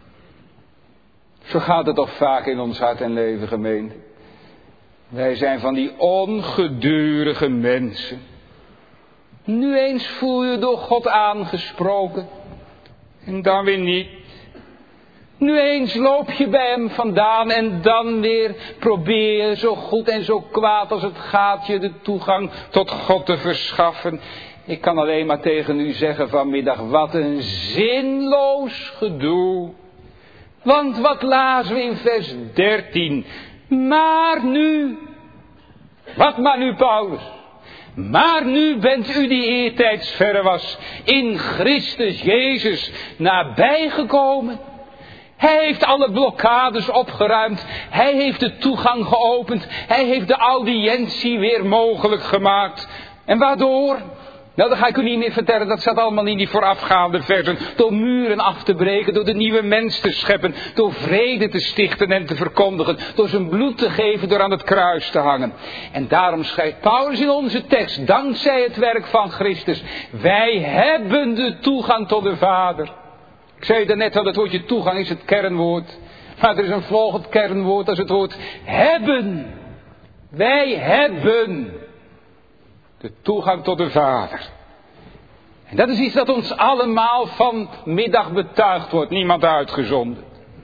Zo gaat het toch vaak in ons hart en leven, gemeente. Wij zijn van die ongedurige mensen. Nu eens voel je door God aangesproken. En dan weer niet. Nu eens loop je bij hem vandaan en dan weer probeer je zo goed en zo kwaad als het gaat je de toegang tot God te verschaffen. Ik kan alleen maar tegen u zeggen vanmiddag, wat een zinloos gedoe. Want wat lazen we in vers 13? Maar nu, wat maar nu Paulus? Maar nu bent u die eertijds verre was, in Christus Jezus nabijgekomen. Hij heeft alle blokkades opgeruimd. Hij heeft de toegang geopend. Hij heeft de audiëntie weer mogelijk gemaakt. En waardoor? Nou, dat ga ik u niet meer vertellen. Dat staat allemaal in die voorafgaande versen. Door muren af te breken. Door de nieuwe mens te scheppen. Door vrede te stichten en te verkondigen. Door zijn bloed te geven. Door aan het kruis te hangen. En daarom schrijft Paulus in onze tekst. Dankzij het werk van Christus. Wij hebben de toegang tot de Vader. Ik zei daarnet al, het woordje toegang is het kernwoord. Maar er is een volgend kernwoord, dat is het woord hebben. Wij hebben de toegang tot de Vader. En dat is iets dat ons allemaal vanmiddag betuigd wordt, niemand uitgezonden.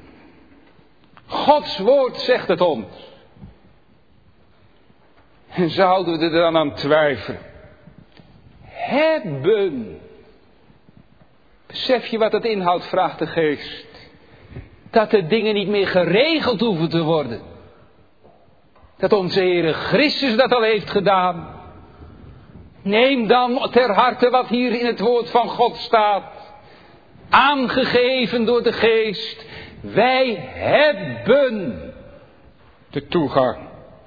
Gods woord zegt het ons. En zouden we er dan aan twijfelen? Hebben. Besef je wat het inhoudt, vraagt de geest. Dat de dingen niet meer geregeld hoeven te worden. Dat onze Heere Christus dat al heeft gedaan. Neem dan ter harte wat hier in het woord van God staat. Aangegeven door de geest. Wij hebben de toegang.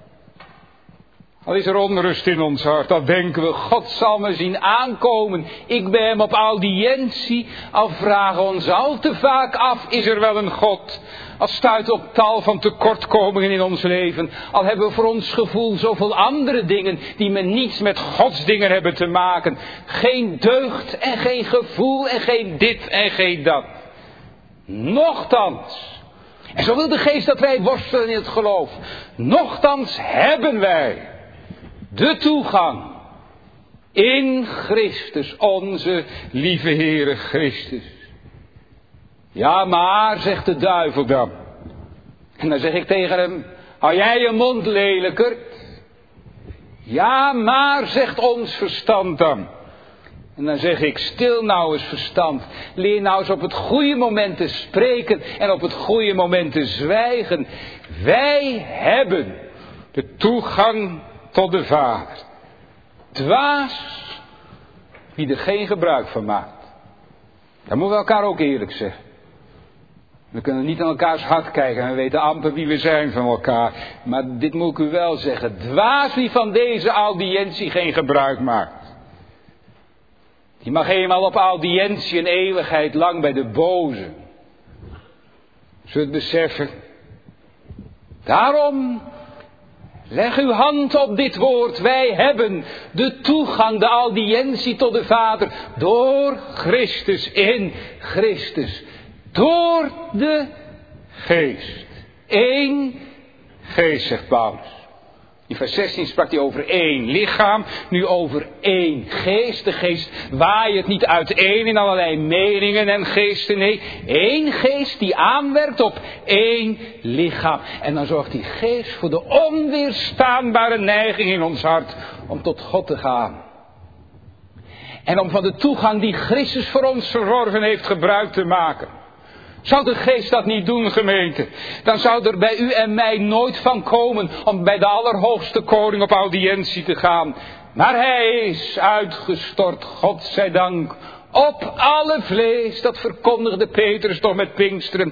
Al is er onrust in ons hart, dan denken we, God zal me zien aankomen. Ik ben hem op audiëntie, al vragen we ons al te vaak af, is er wel een God? Al stuit op tal van tekortkomingen in ons leven. Al hebben we voor ons gevoel zoveel andere dingen die met niets met Gods dingen hebben te maken. Geen deugd en geen gevoel en geen dit en geen dat. Nochtans, en zo wil de geest dat wij worstelen in het geloof. Nochtans hebben wij de toegang in Christus, onze lieve Heere Christus. Ja, maar, zegt de duivel dan. En dan zeg ik tegen hem, hou jij je mond, lelijkerd? Ja, maar, zegt ons verstand dan. En dan zeg ik, stil nou eens verstand. Leer nou eens op het goede moment te spreken en op het goede moment te zwijgen. Wij hebben de toegang tot de Vader. Dwaas wie er geen gebruik van maakt. Dan moeten we elkaar ook eerlijk zeggen. We kunnen niet aan elkaars hart kijken en we weten amper wie we zijn van elkaar. Maar dit moet ik u wel zeggen. Dwaas wie van deze audiëntie geen gebruik maakt. Die mag eenmaal op audiëntie een eeuwigheid lang bij de boze. Zult u het beseffen? Daarom, leg uw hand op dit woord. Wij hebben de toegang, de audiëntie tot de Vader. Door Christus, in Christus. Door de geest. Eén geest, zegt Paulus. In vers 16 sprak hij over één lichaam, nu over één geest. De geest waait niet uiteen in allerlei meningen en geesten. Nee, één geest die aanwerkt op één lichaam. En dan zorgt die geest voor de onweerstaanbare neiging in ons hart om tot God te gaan. En om van de toegang die Christus voor ons verworven heeft gebruik te maken. Zou de geest dat niet doen, gemeente? Dan zou er bij u en mij nooit van komen om bij de Allerhoogste Koning op audiëntie te gaan. Maar hij is uitgestort, God zij dank, op alle vlees. Dat verkondigde Petrus toch met Pinksteren.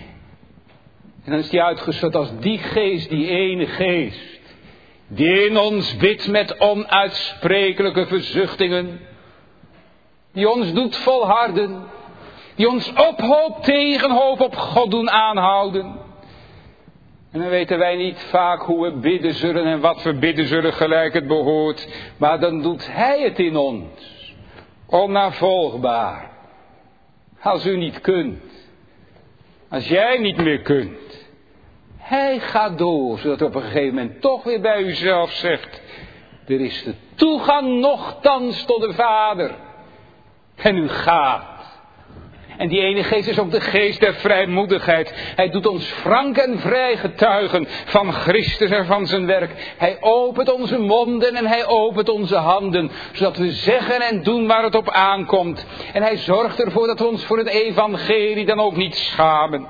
En dan is hij uitgestort als die geest, die ene geest, die in ons bidt met onuitsprekelijke verzuchtingen. Die ons doet volharden. Die ons op hoop tegen hoop op God doen aanhouden. En dan weten wij niet vaak hoe we bidden zullen en wat we bidden zullen gelijk het behoort. Maar dan doet Hij het in ons. Onnavolgbaar. Als u niet kunt. Als jij niet meer kunt. Hij gaat door, zodat u op een gegeven moment toch weer bij uzelf zegt. Er is de toegang nochtans tot de Vader. En u gaat. En die ene geest is ook de geest der vrijmoedigheid. Hij doet ons frank en vrij getuigen van Christus en van zijn werk. Hij opent onze monden en hij opent onze handen. Zodat we zeggen en doen waar het op aankomt. En hij zorgt ervoor dat we ons voor het evangelie dan ook niet schamen.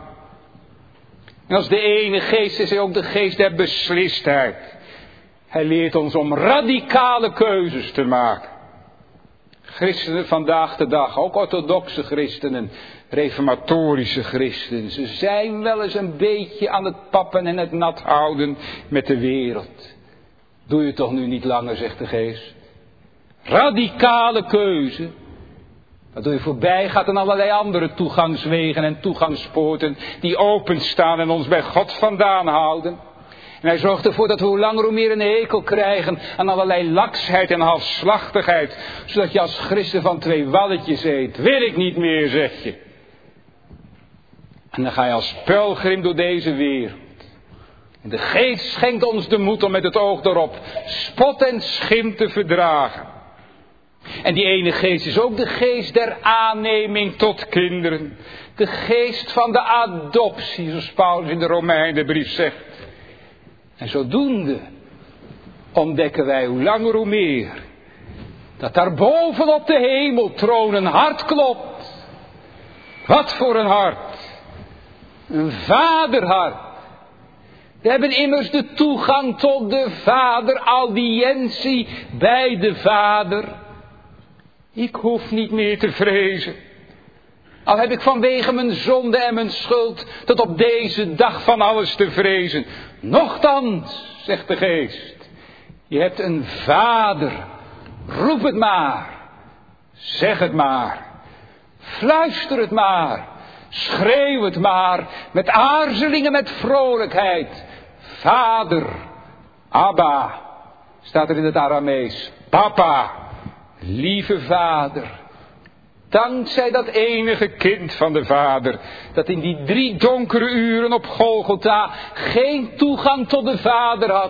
En als de ene geest is hij ook de geest der beslistheid. Hij leert ons om radicale keuzes te maken. Christenen vandaag de dag, ook orthodoxe christenen, reformatorische christenen. Ze zijn wel eens een beetje aan het pappen en het nat houden met de wereld. Doe je toch nu niet langer, zegt de geest. Radicale keuze. Waardoor je voorbij gaat aan allerlei andere toegangswegen en toegangspoorten die openstaan en ons bij God vandaan houden. En hij zorgt ervoor dat we hoe langer hoe meer een hekel krijgen aan allerlei laksheid en halfslachtigheid. Zodat je als christen van 2 walletjes eet. Wil ik niet meer, zeg je. En dan ga je als pelgrim door deze wereld. En de geest schenkt ons de moed om met het oog erop spot en schim te verdragen. En die ene geest is ook de geest der aanneming tot kinderen. De geest van de adoptie, zoals Paulus in de Romeinenbrief zegt. En zodoende ontdekken wij hoe langer hoe meer dat daar boven op de hemeltroon een hart klopt. Wat voor een hart. Een vaderhart. We hebben immers de toegang tot de Vader, audiëntie bij de Vader. Ik hoef niet meer te vrezen. Al heb ik vanwege mijn zonde en mijn schuld tot op deze dag van alles te vrezen. Nochtans, zegt de geest, je hebt een Vader. Roep het maar. Zeg het maar. Fluister het maar. Schreeuw het maar. Met aarzelingen, met vrolijkheid. Vader. Abba. Staat er in het Aramees. Papa. Lieve Vader. Dankzij dat enige kind van de Vader, dat in die 3 donkere uren op Golgotha geen toegang tot de Vader had.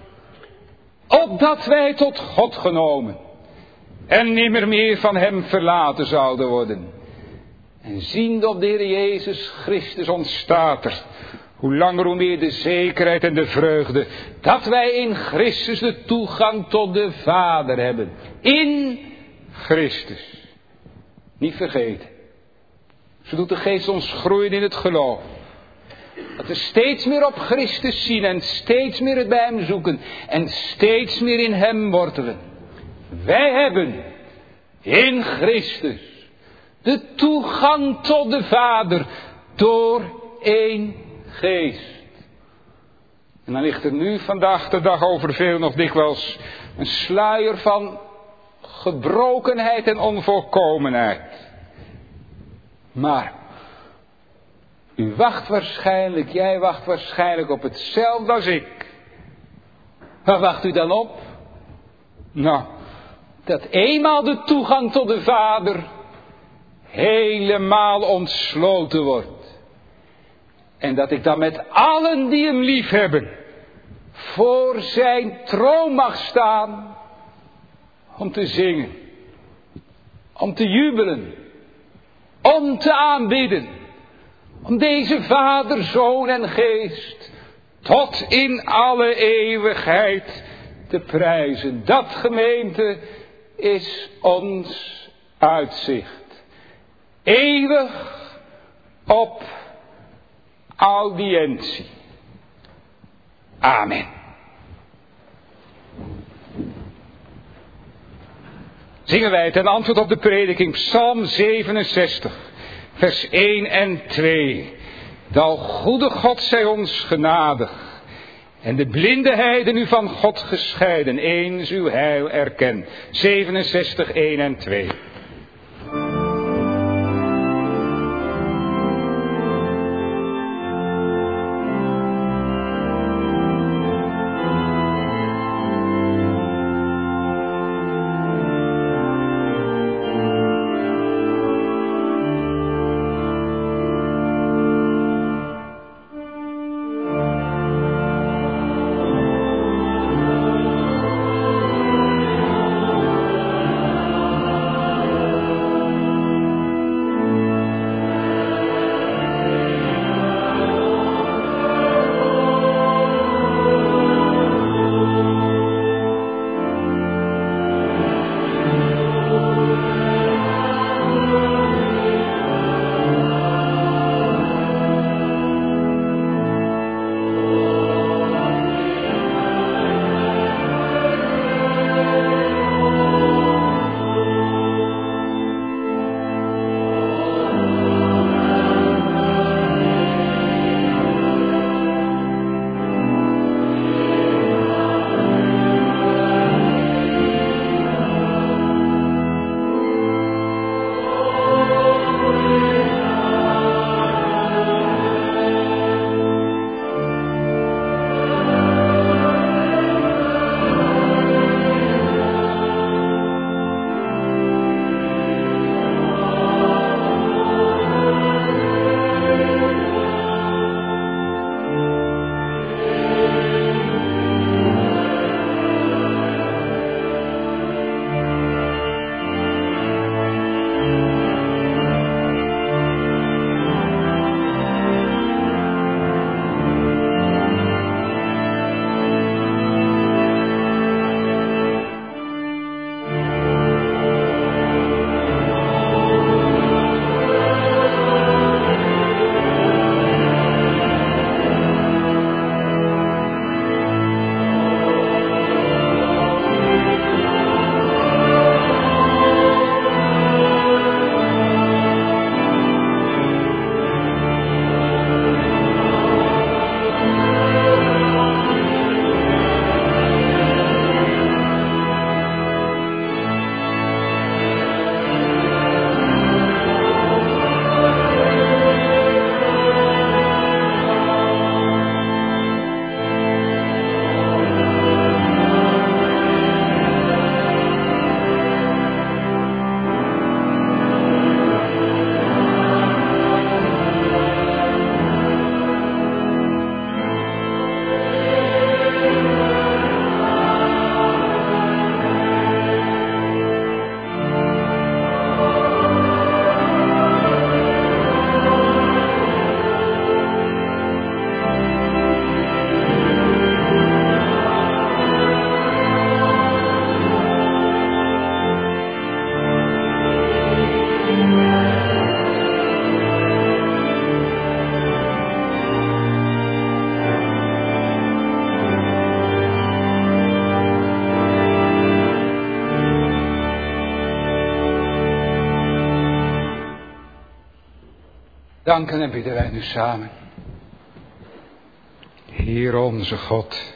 Opdat wij tot God genomen en nimmer meer van hem verlaten zouden worden. En ziende op de Heer Jezus Christus ontstaat er, hoe langer hoe meer de zekerheid en de vreugde, dat wij in Christus de toegang tot de Vader hebben. In Christus. Niet vergeten. Zo doet de geest ons groeien in het geloof. Dat we steeds meer op Christus zien en steeds meer het bij hem zoeken. En steeds meer in hem wortelen. Wij hebben in Christus de toegang tot de Vader door één geest. En dan ligt er nu vandaag de dag over veel nog dikwijls een sluier van gebrokenheid en onvolkomenheid. Maar u wacht waarschijnlijk, jij wacht waarschijnlijk op hetzelfde als ik. Waar wacht u dan op? Nou, dat eenmaal de toegang tot de Vader helemaal ontsloten wordt. En dat ik dan met allen die hem lief hebben voor zijn troon mag staan om te zingen, om te jubelen, om te aanbidden, om deze Vader, Zoon en Geest tot in alle eeuwigheid te prijzen. Dat, gemeente, is ons uitzicht. Eeuwig op audiëntie. Amen. Zingen wij ten antwoord op de prediking Psalm 67, vers 1 en 2. De goede God zij ons genadig, en de blinde heiden u van God gescheiden, eens uw heil erken. 67, 1 en 2. Danken en bidden wij nu samen. Heer onze God,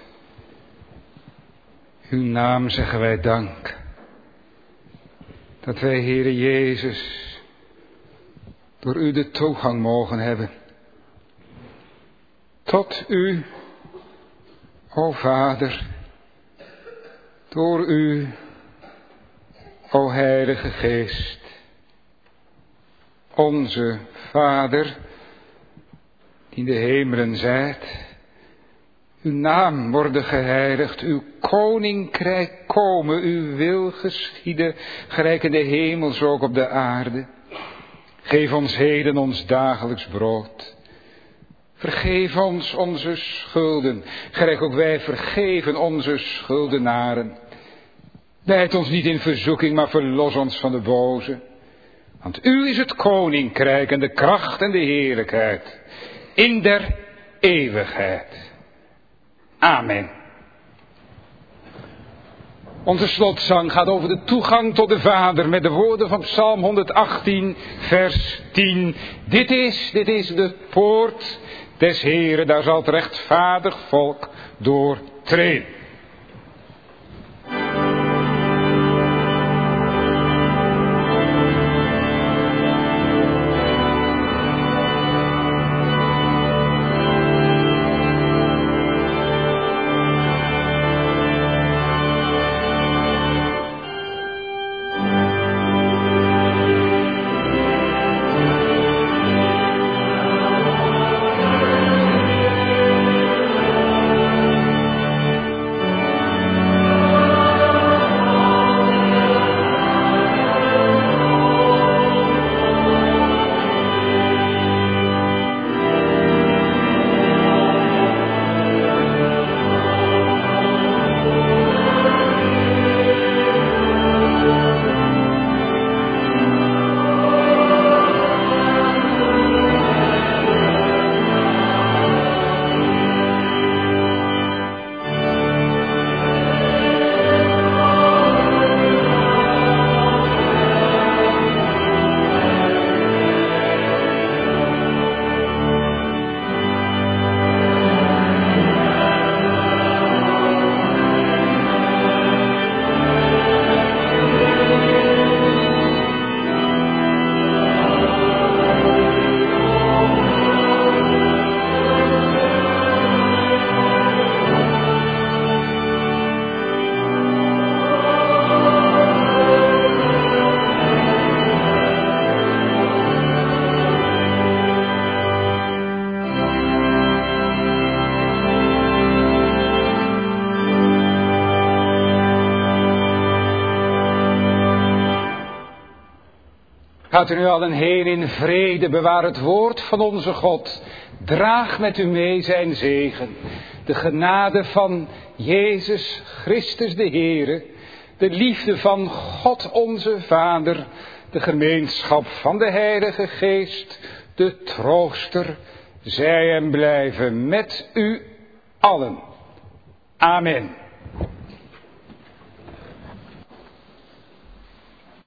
uw naam zeggen wij dank. Dat wij, Heere Jezus, door u de toegang mogen hebben. Tot u, o Vader, door u, o Heilige Geest. Onze Vader, die in de hemelen zijt, Uw naam worden geheiligd, uw koninkrijk komen, uw wil geschieden, gelijk in de hemel zo ook op de aarde. Geef ons heden ons dagelijks brood. Vergeef ons onze schulden, gelijk ook wij vergeven onze schuldenaren. Leid ons niet in verzoeking, maar verlos ons van de boze. Want u is het koninkrijk en de kracht en de heerlijkheid in der eeuwigheid. Amen. Onze slotzang gaat over de toegang tot de Vader met de woorden van Psalm 118, vers 10. Dit is de poort des Heren, daar zal het rechtvaardig volk door treden. Gaat u nu allen heen in vrede, bewaar het woord van onze God. Draag met u mee zijn zegen. De genade van Jezus Christus de Heere, de liefde van God onze Vader, de gemeenschap van de Heilige Geest, de trooster, zij en blijven met u allen. Amen.